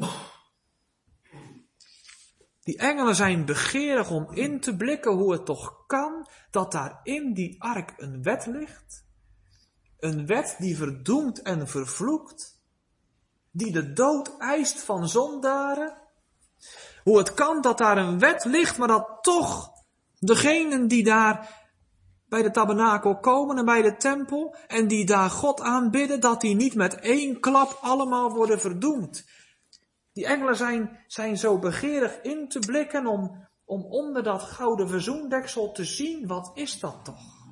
Die engelen zijn begeerig om in te blikken hoe het toch kan dat daar in die ark een wet ligt. Een wet die verdoemt en vervloekt. Die de dood eist van zondaren. Hoe het kan dat daar een wet ligt, maar dat toch degenen die daar bij de tabernakel komen en bij de tempel en die daar God aanbidden, dat die niet met één klap allemaal worden verdoemd. Die engelen zijn, zijn zo begeerig in te blikken om, om onder dat gouden verzoendeksel te zien, wat is dat toch?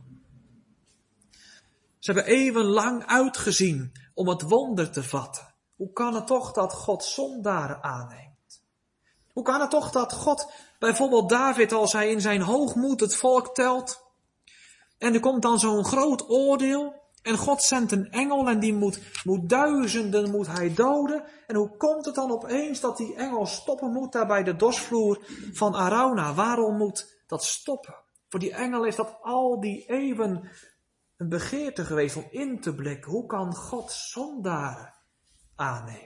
Ze hebben eeuwenlang uitgezien om het wonder te vatten. Hoe kan het toch dat God zondaren aanneemt? Hoe kan het toch dat God, bijvoorbeeld David, als hij in zijn hoogmoed het volk telt, en er komt dan zo'n groot oordeel, en God zendt een engel en die moet, moet duizenden moet hij doden. En hoe komt het dan opeens dat die engel stoppen moet daar bij de dorsvloer van Arauna? Waarom moet dat stoppen? Voor die engel is dat al die eeuwen een begeerte geweest om in te blikken. Hoe kan God zondaren aannemen?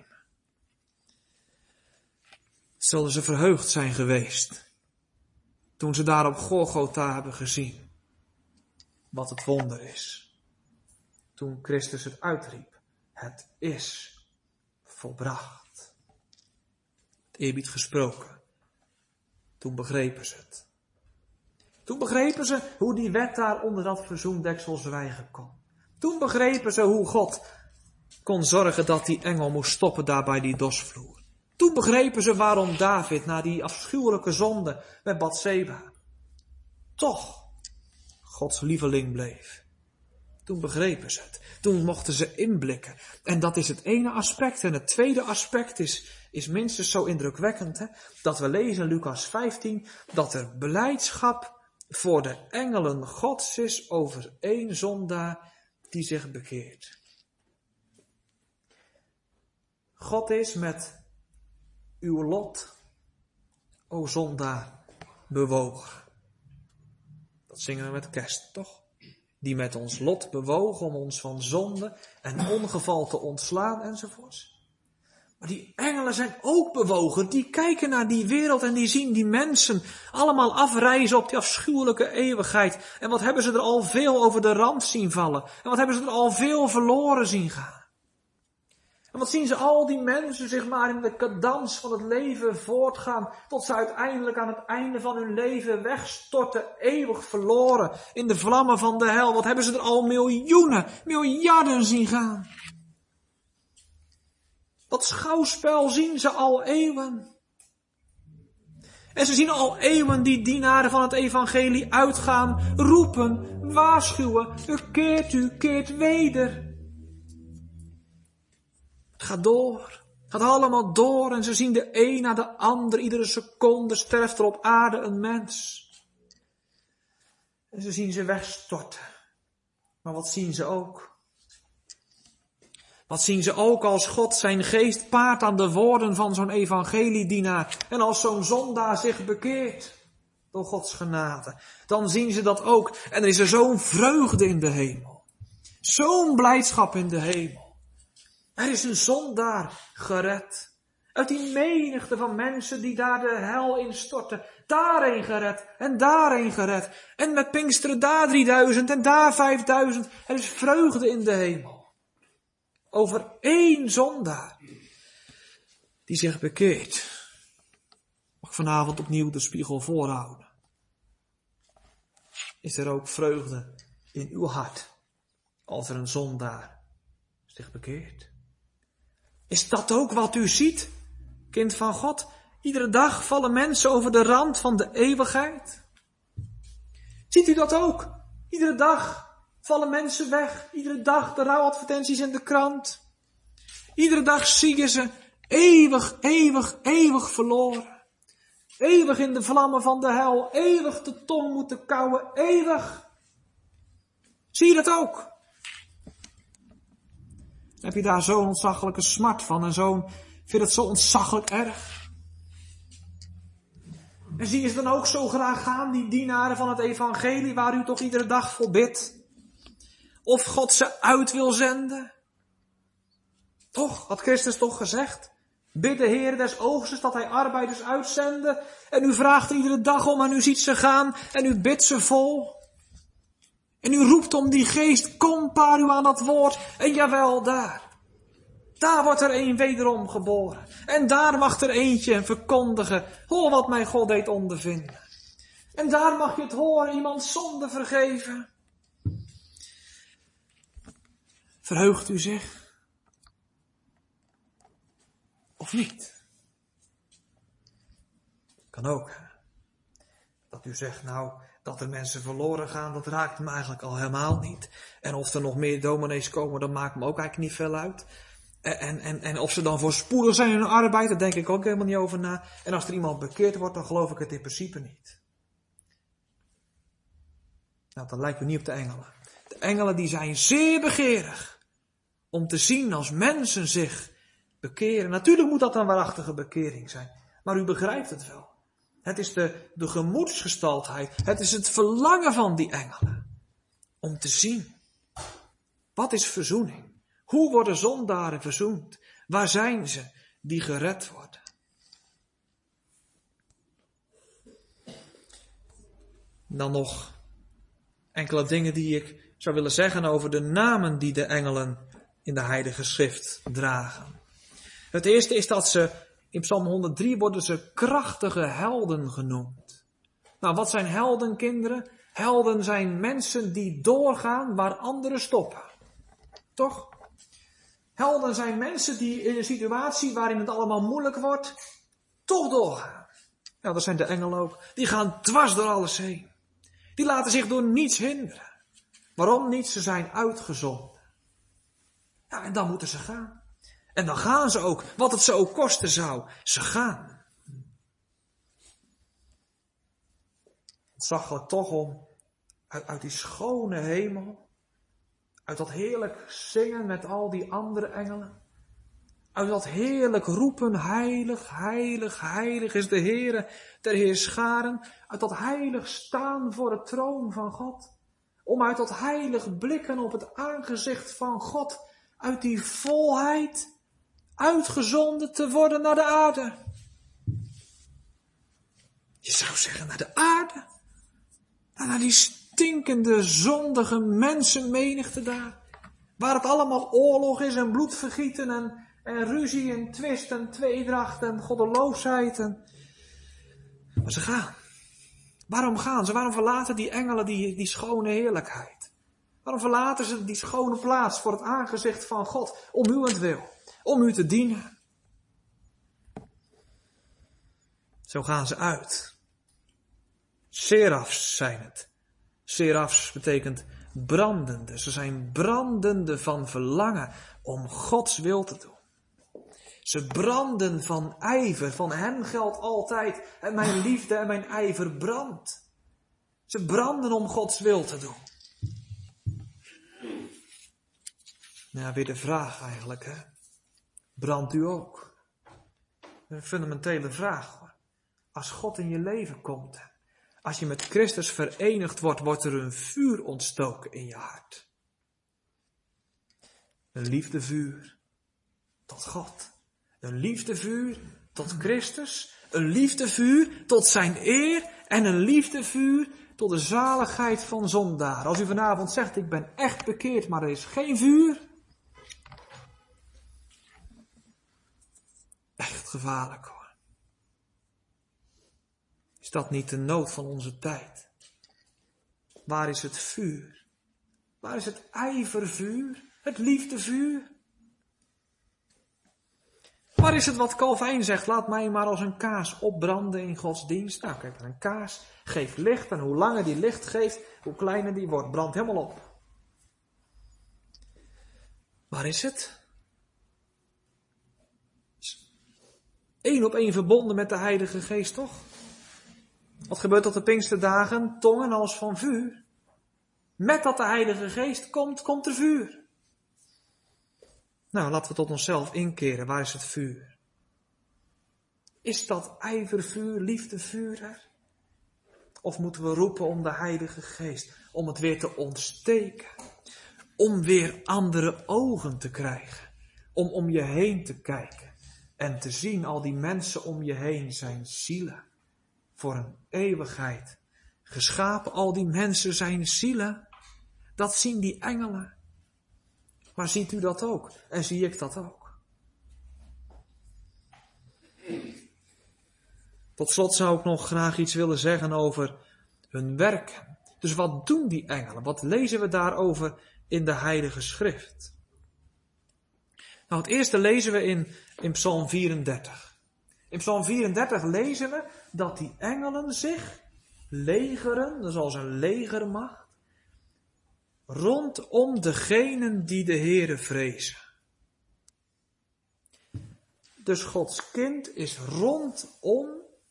Zullen ze verheugd zijn geweest toen ze daar op Golgotha hebben gezien wat het wonder is. Toen Christus het uitriep. Het is volbracht. Het eerbied gesproken. Toen begrepen ze het. Toen begrepen ze hoe die wet daar onder dat verzoendeksel zwijgen kon. Toen begrepen ze hoe God kon zorgen dat die engel moest stoppen daar bij die dorsvloer. Toen begrepen ze waarom David na die afschuwelijke zonde met Batseba toch Gods lieveling bleef. Toen begrepen ze het. Toen mochten ze inblikken. En dat is het ene aspect. En het tweede aspect is, is minstens zo indrukwekkend. Hè? Dat we lezen in Lucas vijftien. Dat er blijdschap voor de engelen Gods is over één zondaar die zich bekeert. God is met uw lot, o zondaar, bewogen. Dat zingen we met kerst, toch? Die met ons lot bewogen om ons van zonde en ongeval te ontslaan enzovoorts. Maar die engelen zijn ook bewogen. Die kijken naar die wereld en die zien die mensen allemaal afreizen op die afschuwelijke eeuwigheid. En wat hebben ze er al veel over de rand zien vallen. En wat hebben ze er al veel verloren zien gaan. En wat zien ze al die mensen zich maar in de cadans van het leven voortgaan, tot ze uiteindelijk aan het einde van hun leven wegstorten, eeuwig verloren in de vlammen van de hel. Wat hebben ze er al miljoenen, miljarden zien gaan. Dat schouwspel zien ze al eeuwen. En ze zien al eeuwen die dienaren van het evangelie uitgaan, roepen, waarschuwen, bekeert u, keert weder. Het gaat door. Het gaat allemaal door en ze zien de een na de ander. Iedere seconde sterft er op aarde een mens. En ze zien ze wegstorten. Maar wat zien ze ook? Wat zien ze ook als God zijn geest paart aan de woorden van zo'n evangeliedienaar. En als zo'n zondaar zich bekeert door Gods genade. Dan zien ze dat ook. En er is er zo'n vreugde in de hemel. Zo'n blijdschap in de hemel. Er is een zondaar gered. Uit die menigte van mensen die daar de hel instorten. Daarheen gered en daarheen gered. En met Pinksteren daar drieduizend en daar vijfduizend. Er is vreugde in de hemel. Over één zondaar die zich bekeert. Mag vanavond opnieuw de spiegel voorhouden. Is er ook vreugde in uw hart als er een zondaar zich bekeert? Is dat ook wat u ziet, kind van God? Iedere dag vallen mensen over de rand van de eeuwigheid. Ziet u dat ook? Iedere dag vallen mensen weg. Iedere dag de rouwadvertenties in de krant. Iedere dag zie je ze eeuwig, eeuwig, eeuwig verloren. Eeuwig in de vlammen van de hel. Eeuwig de tong moeten kauwen. Eeuwig. Zie je dat ook? Heb je daar zo'n ontzaglijke smart van en zo'n, vind je dat zo ontzaglijk erg? En zie je ze dan ook zo graag gaan, die dienaren van het evangelie, waar u toch iedere dag voor bidt? Of God ze uit wil zenden? Toch, had Christus toch gezegd? Bid de Heer des oogstes dat hij arbeiders uitzende. En u vraagt er iedere dag om en u ziet ze gaan en u bidt ze vol. En u roept om die geest, kom paar u aan dat woord. En jawel, daar. Daar wordt er een wederom geboren. En daar mag er eentje verkondigen. Hoor wat mijn God deed ondervinden. En daar mag je het horen, iemand zonde vergeven. Verheugt u zich? Of niet? Kan ook. Dat u zegt, nou, dat er mensen verloren gaan, dat raakt me eigenlijk al helemaal niet. En of er nog meer dominees komen, dat maakt me ook eigenlijk niet veel uit. En, en, en, en of ze dan voorspoedig zijn in hun arbeid, daar denk ik ook helemaal niet over na. En als er iemand bekeerd wordt, dan geloof ik het in principe niet. Nou, dat lijkt me niet op de engelen. De engelen die zijn zeer begeerig om te zien als mensen zich bekeren. Natuurlijk moet dat een waarachtige bekering zijn, maar u begrijpt het wel. Het is de, de gemoedsgesteldheid, het is het verlangen van die engelen om te zien. Wat is verzoening? Hoe worden zondaren verzoend? Waar zijn ze die gered worden? Dan nog enkele dingen die ik zou willen zeggen over de namen die de engelen in de Heilige Schrift dragen. Het eerste is dat ze, in Psalm honderddrie worden ze krachtige helden genoemd. Nou, wat zijn helden, kinderen? Helden zijn mensen die doorgaan waar anderen stoppen. Toch? Helden zijn mensen die in een situatie waarin het allemaal moeilijk wordt, toch doorgaan. Nou, dat zijn de engelen ook. Die gaan dwars door alles heen. Die laten zich door niets hinderen. Waarom niet? Ze zijn uitgezonden. Ja, en dan moeten ze gaan. En dan gaan ze ook, wat het ze ook kosten zou. Ze gaan. Het zag er toch om, uit, uit die schone hemel, uit dat heerlijk zingen met al die andere engelen, uit dat heerlijk roepen, heilig, heilig, heilig is de Heere der Heerscharen, uit dat heilig staan voor de troon van God, om uit dat heilig blikken op het aangezicht van God, uit die volheid, uitgezonden te worden naar de aarde. Je zou zeggen naar de aarde. Naar die stinkende, zondige mensenmenigte daar. Waar het allemaal oorlog is en bloedvergieten en, en ruzie en twist en tweedracht en goddeloosheid. En... Maar ze gaan. Waarom gaan ze? Waarom verlaten die engelen die, die schone heerlijkheid? Waarom verlaten ze die schone plaats voor het aangezicht van God? Om uwentwil. Om u te dienen. Zo gaan ze uit. Serafs zijn het. Serafs betekent brandende. Ze zijn brandende van verlangen om Gods wil te doen. Ze branden van ijver. Van hem geldt altijd. En mijn liefde en mijn ijver brandt. Ze branden om Gods wil te doen. Nou, weer de vraag eigenlijk, hè. Brandt u ook? Een fundamentele vraag, hoor. Als God in je leven komt, als je met Christus verenigd wordt, wordt er een vuur ontstoken in je hart. Een liefdevuur tot God. Een liefdevuur tot Christus. Een liefdevuur tot zijn eer. En een liefdevuur tot de zaligheid van zondaar. Als u vanavond zegt, ik ben echt bekeerd, maar er is geen vuur. Echt gevaarlijk, hoor. Is dat niet de nood van onze tijd? Waar is het vuur? Waar is het ijvervuur? Het liefdevuur? Waar is het wat Calvijn zegt? Laat mij maar als een kaars opbranden in Gods dienst. Nou, kijk, een kaars geeft licht en hoe langer die licht geeft, hoe kleiner die wordt. Brandt helemaal op. Waar is het? Eén op één verbonden met de Heilige Geest, toch? Wat gebeurt op de Pinksterdagen? Tongen als van vuur. Met dat de Heilige Geest komt, komt er vuur. Nou, laten we tot onszelf inkeren. Waar is het vuur? Is dat ijvervuur, liefdevuur er? Of moeten we roepen om de Heilige Geest? Om het weer te ontsteken. Om weer andere ogen te krijgen. Om om je heen te kijken. En te zien, al die mensen om je heen zijn zielen. Voor een eeuwigheid. Geschapen, al die mensen zijn zielen. Dat zien die engelen. Maar ziet u dat ook? En zie ik dat ook? Tot slot zou ik nog graag iets willen zeggen over hun werken. Dus wat doen die engelen? Wat lezen we daarover in de Heilige Schrift? Nou, het eerste lezen we in, in Psalm vierendertig. In Psalm vierendertig lezen we dat die engelen zich legeren, dat is als een legermacht, rondom degenen die de Heere vrezen. Dus Gods kind is rondom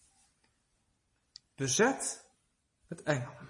bezet met engelen.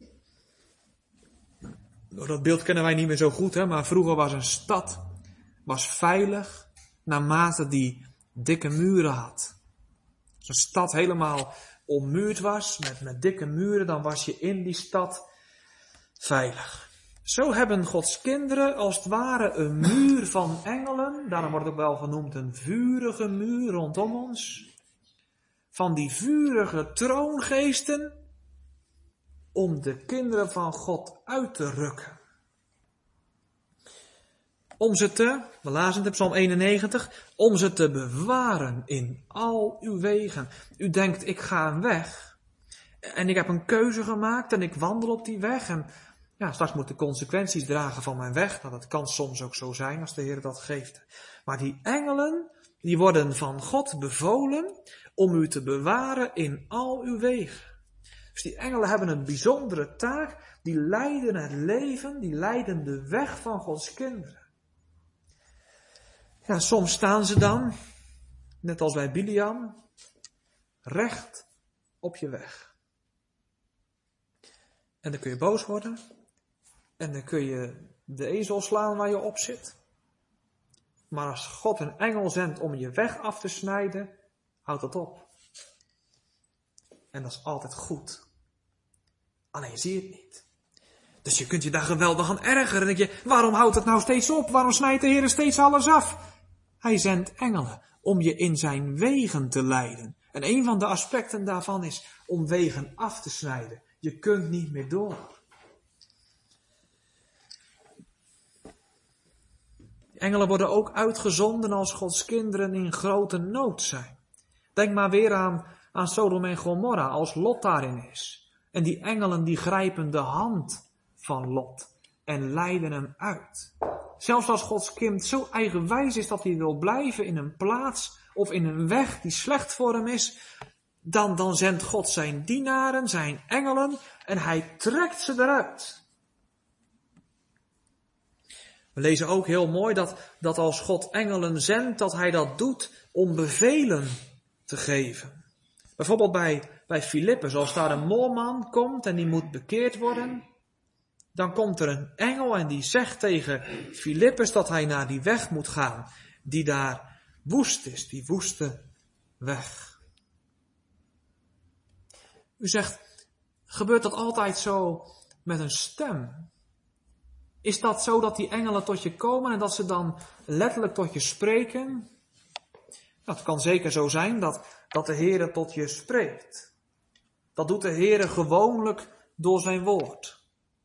Nou, dat beeld kennen wij niet meer zo goed, hè? Maar vroeger was een stad was veilig naarmate die dikke muren had. Als een stad helemaal ommuurd was met, met dikke muren, dan was je in die stad veilig. Zo hebben Gods kinderen als het ware een muur van engelen, daarom wordt het ook wel genoemd een vurige muur rondom ons, van die vurige troongeesten, om de kinderen van God uit te rukken. Om ze te, we lazen het in Psalm eenennegentig, om ze te bewaren in al uw wegen. U denkt, ik ga een weg en ik heb een keuze gemaakt en ik wandel op die weg en ja, straks moet ik de consequenties dragen van mijn weg. Nou, dat kan soms ook zo zijn als de Heer dat geeft. Maar die engelen, die worden van God bevolen om u te bewaren in al uw wegen. Dus die engelen hebben een bijzondere taak. die leiden het leven, die leiden de weg van Gods kinderen. Ja, soms staan ze dan, net als bij Biliam, recht op je weg. En dan kun je boos worden. En dan kun je de ezel slaan waar je op zit. Maar als God een engel zendt om je weg af te snijden, houdt dat op. En dat is altijd goed. Alleen je ziet het niet. Dus je kunt je daar geweldig aan ergeren. Dan denk je, waarom houdt het nou steeds op? Waarom snijdt de Heer steeds alles af? Hij zendt engelen om je in zijn wegen te leiden. En een van de aspecten daarvan is om wegen af te snijden. Je kunt niet meer door. Engelen worden ook uitgezonden als Gods kinderen in grote nood zijn. Denk maar weer aan, aan Sodom en Gomorra, als Lot daarin is. En die engelen die grijpen de hand van Lot en leiden hem uit. Zelfs als Gods kind zo eigenwijs is dat hij wil blijven in een plaats of in een weg die slecht voor hem is, dan, dan zendt God zijn dienaren, zijn engelen, en hij trekt ze eruit. We lezen ook heel mooi dat, dat als God engelen zendt, dat hij dat doet om bevelen te geven. Bijvoorbeeld bij, bij Filippus, als daar een moorman komt en die moet bekeerd worden, dan komt er een engel en die zegt tegen Filippus dat hij naar die weg moet gaan, die daar woest is, die woeste weg. U zegt, gebeurt dat altijd zo met een stem? Is dat zo dat die engelen tot je komen en dat ze dan letterlijk tot je spreken? Nou, het kan zeker zo zijn dat, dat de Heere tot je spreekt. Dat doet de Heere gewoonlijk door zijn woord.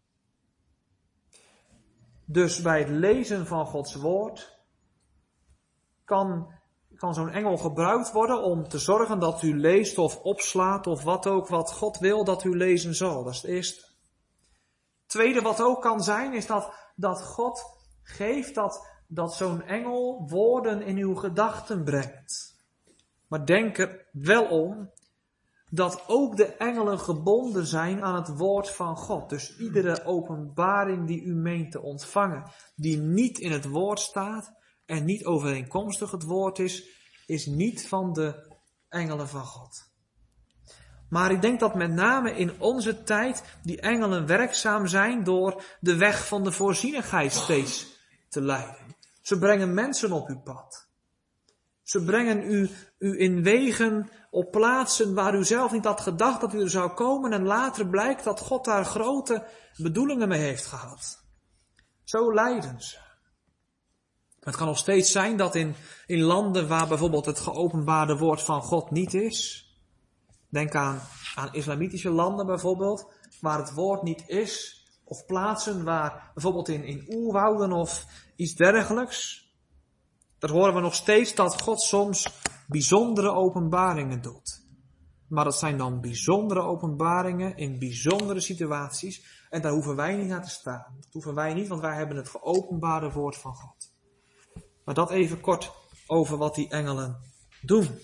Dus bij het lezen van Gods woord kan, kan zo'n engel gebruikt worden om te zorgen dat u leest of opslaat of wat ook wat God wil dat u lezen zal. Dat is het eerste. Tweede wat ook kan zijn is dat, dat God geeft dat, dat zo'n engel woorden in uw gedachten brengt. Maar denk er wel om dat ook de engelen gebonden zijn aan het woord van God. Dus iedere openbaring die u meent te ontvangen, die niet in het woord staat en niet overeenkomstig het woord is, is niet van de engelen van God. Maar ik denk dat met name in onze tijd die engelen werkzaam zijn door de weg van de voorzienigheid steeds te leiden. Ze brengen mensen op uw pad. Ze brengen u, u in wegen op plaatsen waar u zelf niet had gedacht dat u er zou komen en later blijkt dat God daar grote bedoelingen mee heeft gehad. Zo leiden ze. Het kan nog steeds zijn dat in, in landen waar bijvoorbeeld het geopenbaarde woord van God niet is. Denk aan, aan islamitische landen bijvoorbeeld, waar het woord niet is. Of plaatsen waar bijvoorbeeld in, in oerwouden of iets dergelijks. Daar horen we nog steeds dat God soms bijzondere openbaringen doet. Maar dat zijn dan bijzondere openbaringen in bijzondere situaties. En daar hoeven wij niet naar te staan. Dat hoeven wij niet, want wij hebben het geopenbaarde woord van God. Maar dat even kort over wat die engelen doen.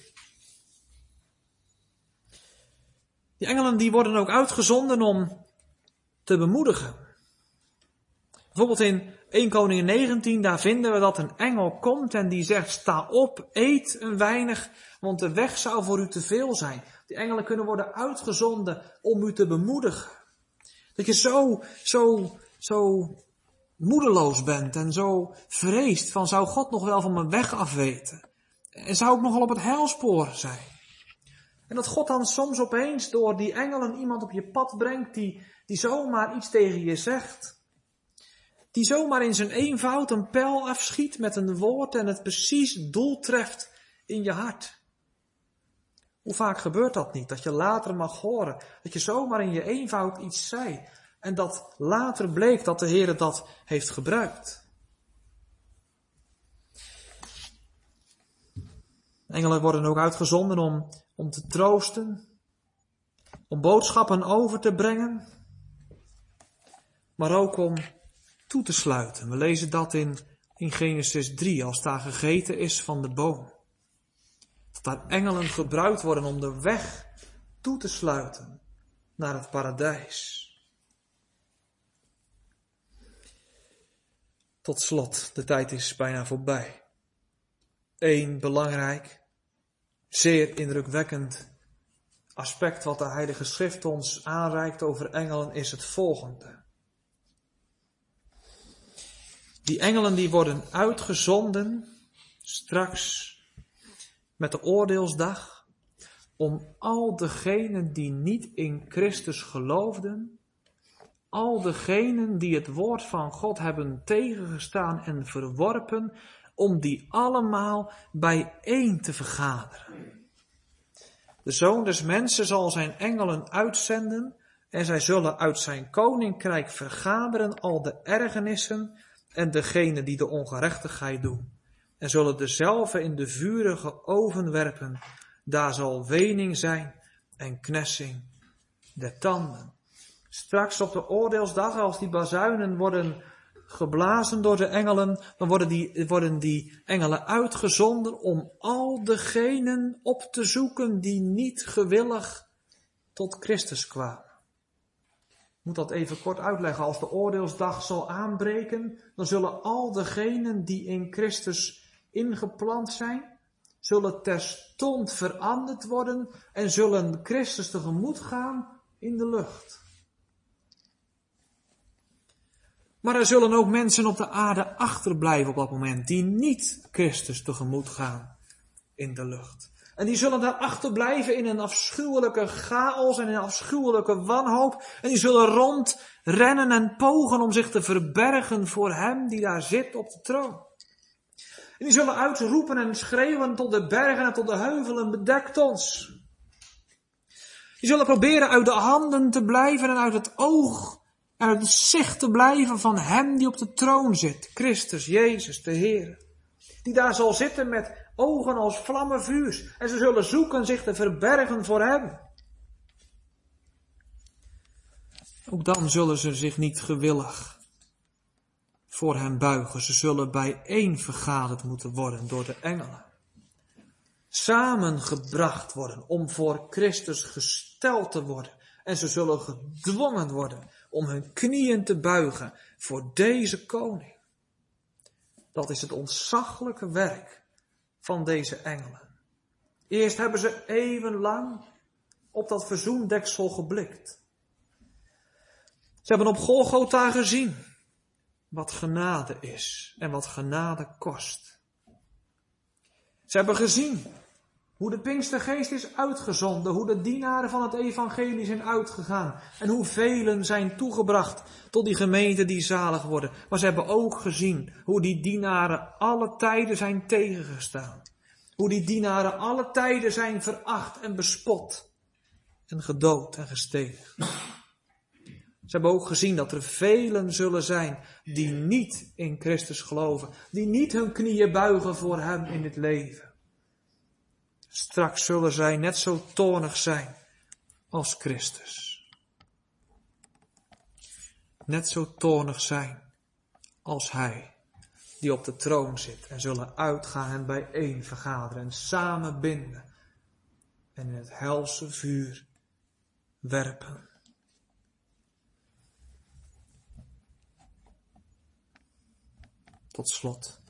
Die engelen die worden ook uitgezonden om te bemoedigen. Bijvoorbeeld in Eerste Koningen negentien, daar vinden we dat een engel komt en die zegt, sta op, eet een weinig, want de weg zou voor u te veel zijn. Die engelen kunnen worden uitgezonden om u te bemoedigen. Dat je zo, zo, zo moedeloos bent en zo vreest van, zou God nog wel van mijn weg afweten? En zou ik nogal op het heilspoor zijn? En dat God dan soms opeens door die engelen iemand op je pad brengt die, die zomaar iets tegen je zegt. Die zomaar in zijn eenvoud een pijl afschiet met een woord en het precies doel treft in je hart. Hoe vaak gebeurt dat niet? Dat je later mag horen dat je zomaar in je eenvoud iets zei. En dat later bleek dat de Heer dat heeft gebruikt. Engelen worden ook uitgezonden om, om te troosten. Om boodschappen over te brengen. Maar ook om toe te sluiten. We lezen dat in, in Genesis drie, als daar gegeten is van de boom. Dat daar engelen gebruikt worden om de weg toe te sluiten naar het paradijs. Tot slot, de tijd is bijna voorbij. Eén belangrijk, zeer indrukwekkend aspect wat de Heilige Schrift ons aanreikt over engelen is het volgende. Die engelen die worden uitgezonden straks met de oordeelsdag om al degenen die niet in Christus geloofden, al degenen die het woord van God hebben tegengestaan en verworpen, om die allemaal bijeen te vergaderen. De Zoon des Mensen zal zijn engelen uitzenden en zij zullen uit zijn koninkrijk vergaderen al de ergernissen en degenen die de ongerechtigheid doen. En zullen dezelfde in de vurige oven werpen. Daar zal wening zijn en knessing der tanden. Straks op de oordeelsdag, als die bazuinen worden geblazen door de engelen, dan worden die, worden die engelen uitgezonden om al degenen op te zoeken die niet gewillig tot Christus kwamen. Ik moet dat even kort uitleggen. Als de oordeelsdag zal aanbreken, dan zullen al degenen die in Christus ingeplant zijn, zullen terstond veranderd worden en zullen Christus tegemoet gaan in de lucht. Maar er zullen ook mensen op de aarde achterblijven op dat moment, die niet Christus tegemoet gaan in de lucht. En die zullen daar achterblijven in een afschuwelijke chaos en in een afschuwelijke wanhoop. En die zullen rondrennen en pogen om zich te verbergen voor hem die daar zit op de troon. En die zullen uitroepen en schreeuwen tot de bergen en tot de heuvelen, bedekt ons. Die zullen proberen uit de handen te blijven en uit het oog en uit het zicht te blijven van hem die op de troon zit. Christus, Jezus, de Heer. Die daar zal zitten met ogen als vlammen vuurs. En ze zullen zoeken zich te verbergen voor hem. Ook dan zullen ze zich niet gewillig voor hem buigen. Ze zullen bijeen vergaderd moeten worden door de engelen. Samengebracht worden om voor Christus gesteld te worden. En ze zullen gedwongen worden om hun knieën te buigen voor deze koning. Dat is het ontzaglijke werk van deze engelen. Eerst hebben ze eeuwenlang op dat verzoendeksel geblikt. Ze hebben op Golgotha gezien wat genade is en wat genade kost. Ze hebben gezien hoe de Pinkstergeest is uitgezonden, hoe de dienaren van het evangelie zijn uitgegaan en hoe velen zijn toegebracht tot die gemeente die zalig worden. Maar ze hebben ook gezien hoe die dienaren alle tijden zijn tegengestaan. Hoe die dienaren alle tijden zijn veracht en bespot en gedood en gestenigd. Ze hebben ook gezien dat er velen zullen zijn die niet in Christus geloven, die niet hun knieën buigen voor hem in het leven. Straks zullen zij net zo toornig zijn als Christus. Net zo toornig zijn als hij die op de troon zit. En zullen uitgaan en bijeen vergaderen en samen binden. En in het helse vuur werpen. Tot slot.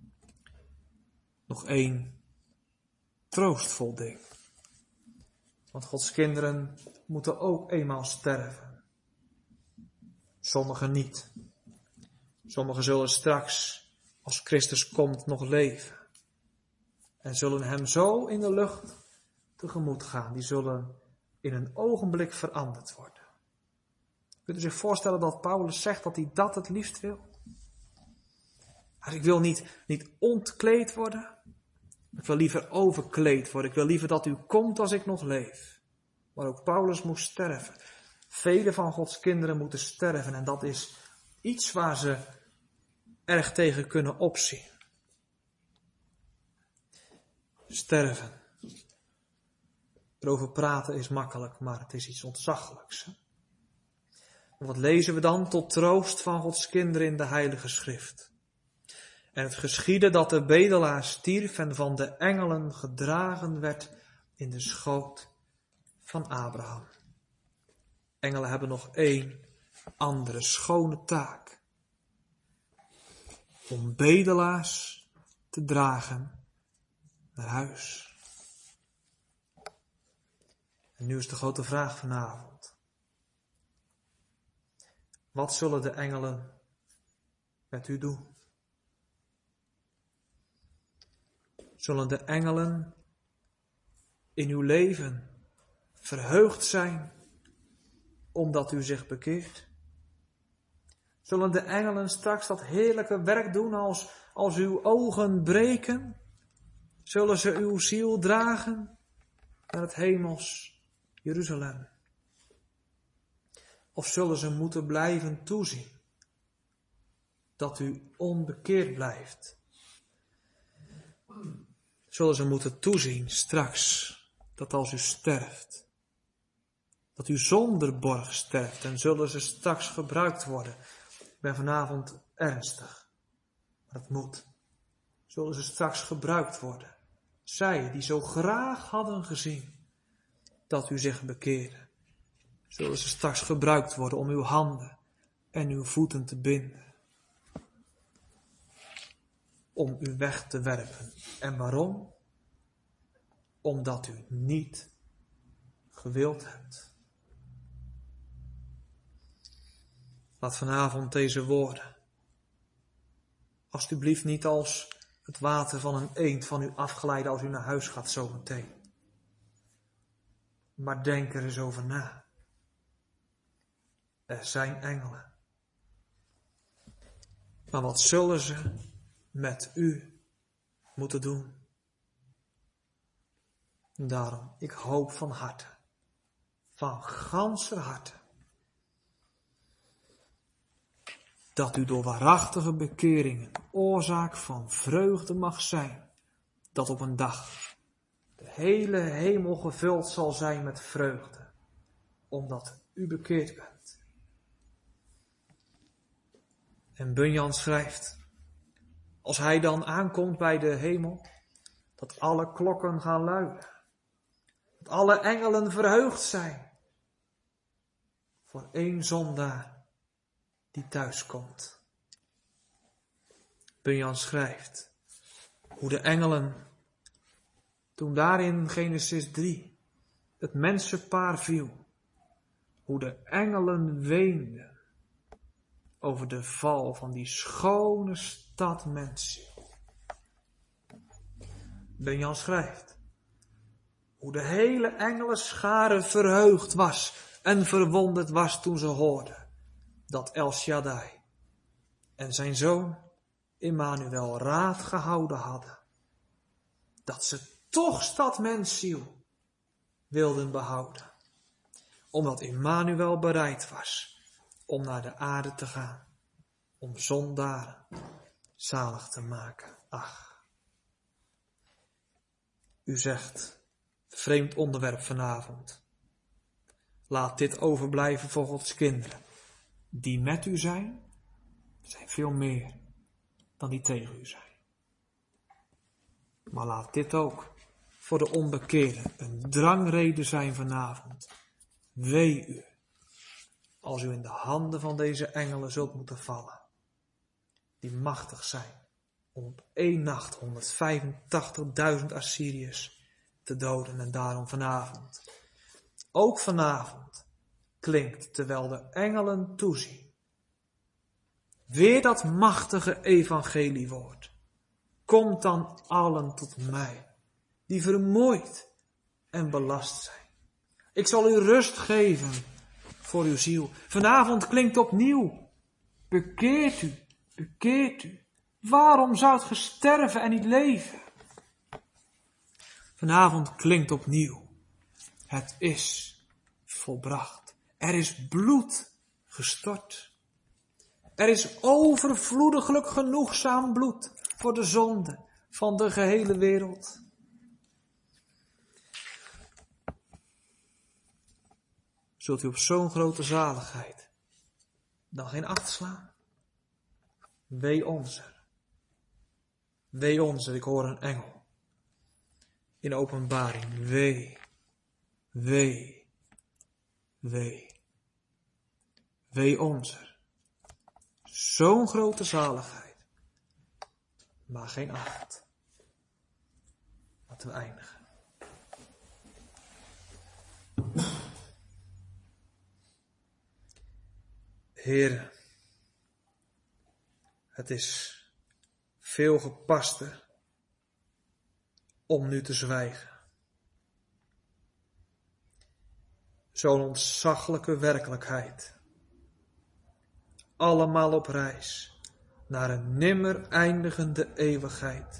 Nog één troostvol ding. Want Gods kinderen moeten ook eenmaal sterven. Sommigen niet. Sommigen zullen straks, als Christus komt, nog leven. En zullen hem zo in de lucht tegemoet gaan. Die zullen in een ogenblik veranderd worden. Kunt u zich voorstellen dat Paulus zegt dat hij dat het liefst wil? Maar ik wil niet, niet ontkleed worden. Ik wil liever overkleed worden. Ik wil liever dat u komt als ik nog leef. Maar ook Paulus moest sterven. Vele van Gods kinderen moeten sterven. En dat is iets waar ze erg tegen kunnen opzien. Sterven. Erover praten is makkelijk, maar het is iets ontzaglijks. Hè? Wat lezen we dan tot troost van Gods kinderen in de Heilige Schrift? En het geschiedde dat de bedelaar stierf en van de engelen gedragen werd in de schoot van Abraham. Engelen hebben nog één andere schone taak. om bedelaars te dragen naar huis. En nu is de grote vraag vanavond. Wat zullen de engelen met u doen? Zullen de engelen in uw leven verheugd zijn omdat u zich bekeert? Zullen de engelen straks dat heerlijke werk doen als, als uw ogen breken? Zullen ze uw ziel dragen naar het hemels Jeruzalem? Of zullen ze moeten blijven toezien dat u onbekeerd blijft? Zullen ze moeten toezien straks dat als u sterft, dat u zonder borg sterft en zullen ze straks gebruikt worden? Ik ben vanavond ernstig, maar het moet. Zullen ze straks gebruikt worden? Zij die zo graag hadden gezien dat u zich bekeerde, zullen ze straks gebruikt worden om uw handen en uw voeten te binden, om u weg te werpen. En waarom? Omdat u niet gewild hebt. Laat vanavond deze woorden alsjeblieft niet als het water van een eend van u afglijden als u naar huis gaat zometeen. Maar denk er eens over na. Er zijn engelen. Maar wat zullen ze met u moeten doen? Daarom, ik hoop van harte, van ganser harte, dat u door waarachtige bekeringen oorzaak van vreugde mag zijn, dat op een dag de hele hemel gevuld zal zijn met vreugde, omdat u bekeerd bent. En Bunyan schrijft, als hij dan aankomt bij de hemel, dat alle klokken gaan luiden, dat alle engelen verheugd zijn voor één zondaar die thuiskomt. Bunyan schrijft hoe de engelen, toen daar in Genesis drie het mensenpaar viel, hoe de engelen weenden over de val van die schone stad Mensiel. Bunyan schrijft hoe de hele engelenschare verheugd was en verwonderd was toen ze hoorden dat El Shaddai en zijn zoon Immanuel raad gehouden hadden, dat ze toch stad Mensiel wilden behouden, omdat Immanuel bereid was om naar de aarde te gaan, om zondaren zalig te maken. Ach, u zegt, vreemd onderwerp vanavond. Laat dit overblijven voor Gods kinderen. Die met u zijn, zijn veel meer dan die tegen u zijn. Maar laat dit ook voor de onbekeerden een drangreden zijn vanavond. Wee u, als u in de handen van deze engelen zult moeten vallen, die machtig zijn om op één nacht honderdvijfentachtigduizend Assyriërs te doden. En daarom vanavond, ook vanavond, klinkt terwijl de engelen toezien, weer dat machtige evangeliewoord. Komt dan allen tot mij, die vermoeid en belast zijn. Ik zal u rust geven voor uw ziel. Vanavond klinkt opnieuw, bekeert u, bekeert u. Waarom zoudt ge sterven en niet leven? Vanavond klinkt opnieuw, het is volbracht. Er is bloed gestort. Er is overvloediglijk genoegzaam bloed voor de zonde van de gehele wereld. Zult u op zo'n grote zaligheid dan geen acht slaan? Wee onzer. Wee onzer, ik hoor een engel. In Openbaring, wee, wee, wee. Wee onzer. Zo'n grote zaligheid. maar geen acht. Laten we eindigen. Heere, het is veel gepaster om nu te zwijgen. Zo'n ontzaglijke werkelijkheid. Allemaal op reis naar een nimmer eindigende eeuwigheid.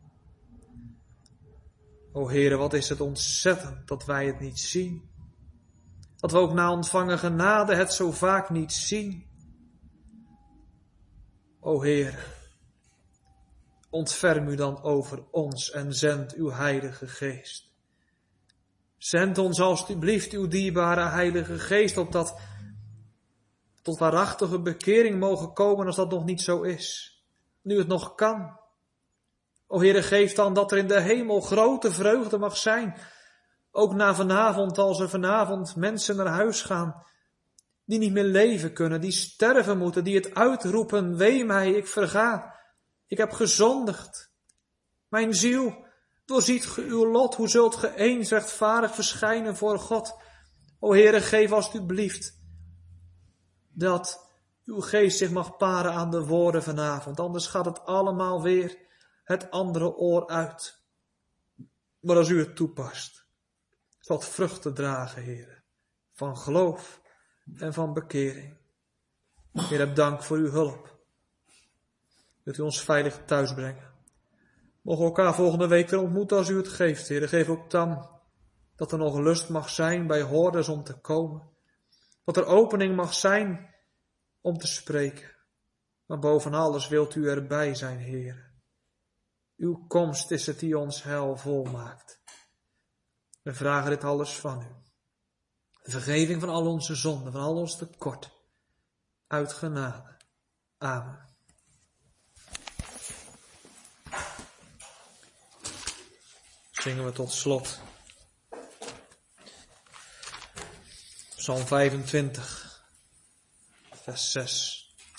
O Heere, wat is het ontzettend dat wij het niet zien. Dat we ook na ontvangen genade het zo vaak niet zien. O Heere, ontferm u dan over ons en zend uw Heilige Geest. Zend ons alstublieft uw dierbare Heilige Geest, opdat tot waarachtige bekering mogen komen als dat nog niet zo is. Nu het nog kan. O Heere, geef dan dat er in de hemel grote vreugde mag zijn. Ook na vanavond, als er vanavond mensen naar huis gaan, die niet meer leven kunnen, die sterven moeten, die het uitroepen, wee mij, ik verga, ik heb gezondigd. Mijn ziel, doorziet ge uw lot, hoe zult ge eens rechtvaardig verschijnen voor God? O Heere, geef alstublieft dat uw geest zich mag paren aan de woorden vanavond, anders gaat het allemaal weer het andere oor uit. Maar als u het toepast, zal het vruchten dragen, Heere, van geloof en van bekering. Heer, heb dank voor uw hulp. Wilt u ons veilig thuis brengen. Mogen we elkaar volgende week weer ontmoeten als u het geeft, Heer. Geef ook dan dat er nog lust mag zijn bij hoorders om te komen. Dat er opening mag zijn om te spreken. Maar boven alles wilt u erbij zijn, Heer. Uw komst is het die ons heil volmaakt. We vragen dit alles van u. De vergeving van al onze zonden, van al ons tekort. Uit genade. Amen. Zingen we tot slot. Psalm vijfentwintig, vers zes.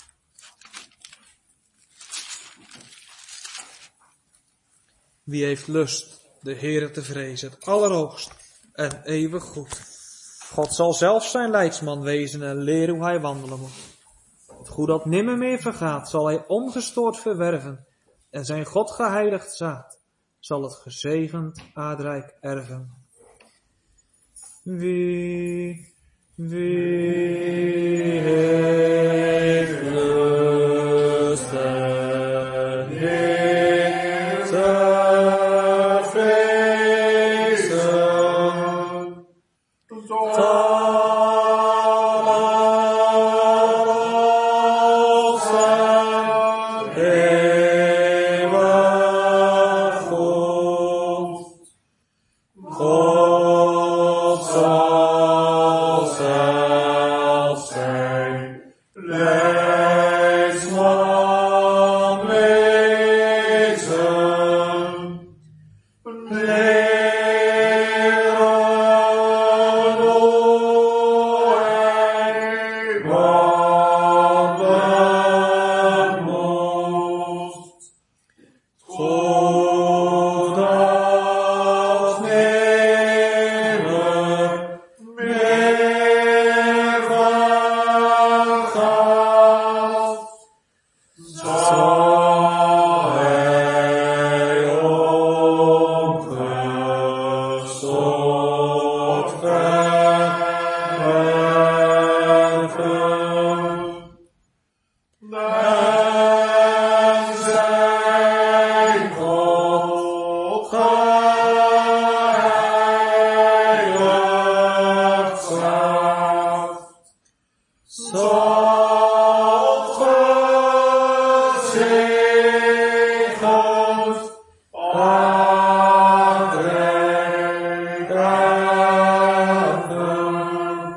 Wie heeft lust de Heere te vrezen, het allerhoogst en eeuwig goed. God zal zelf zijn leidsman wezen en leren hoe hij wandelen moet. Het goed dat nimmer meer vergaat, zal hij ongestoord verwerven, en zijn God geheiligd zaad zal het gezegend aardrijk erven. Wie, wie heeft lust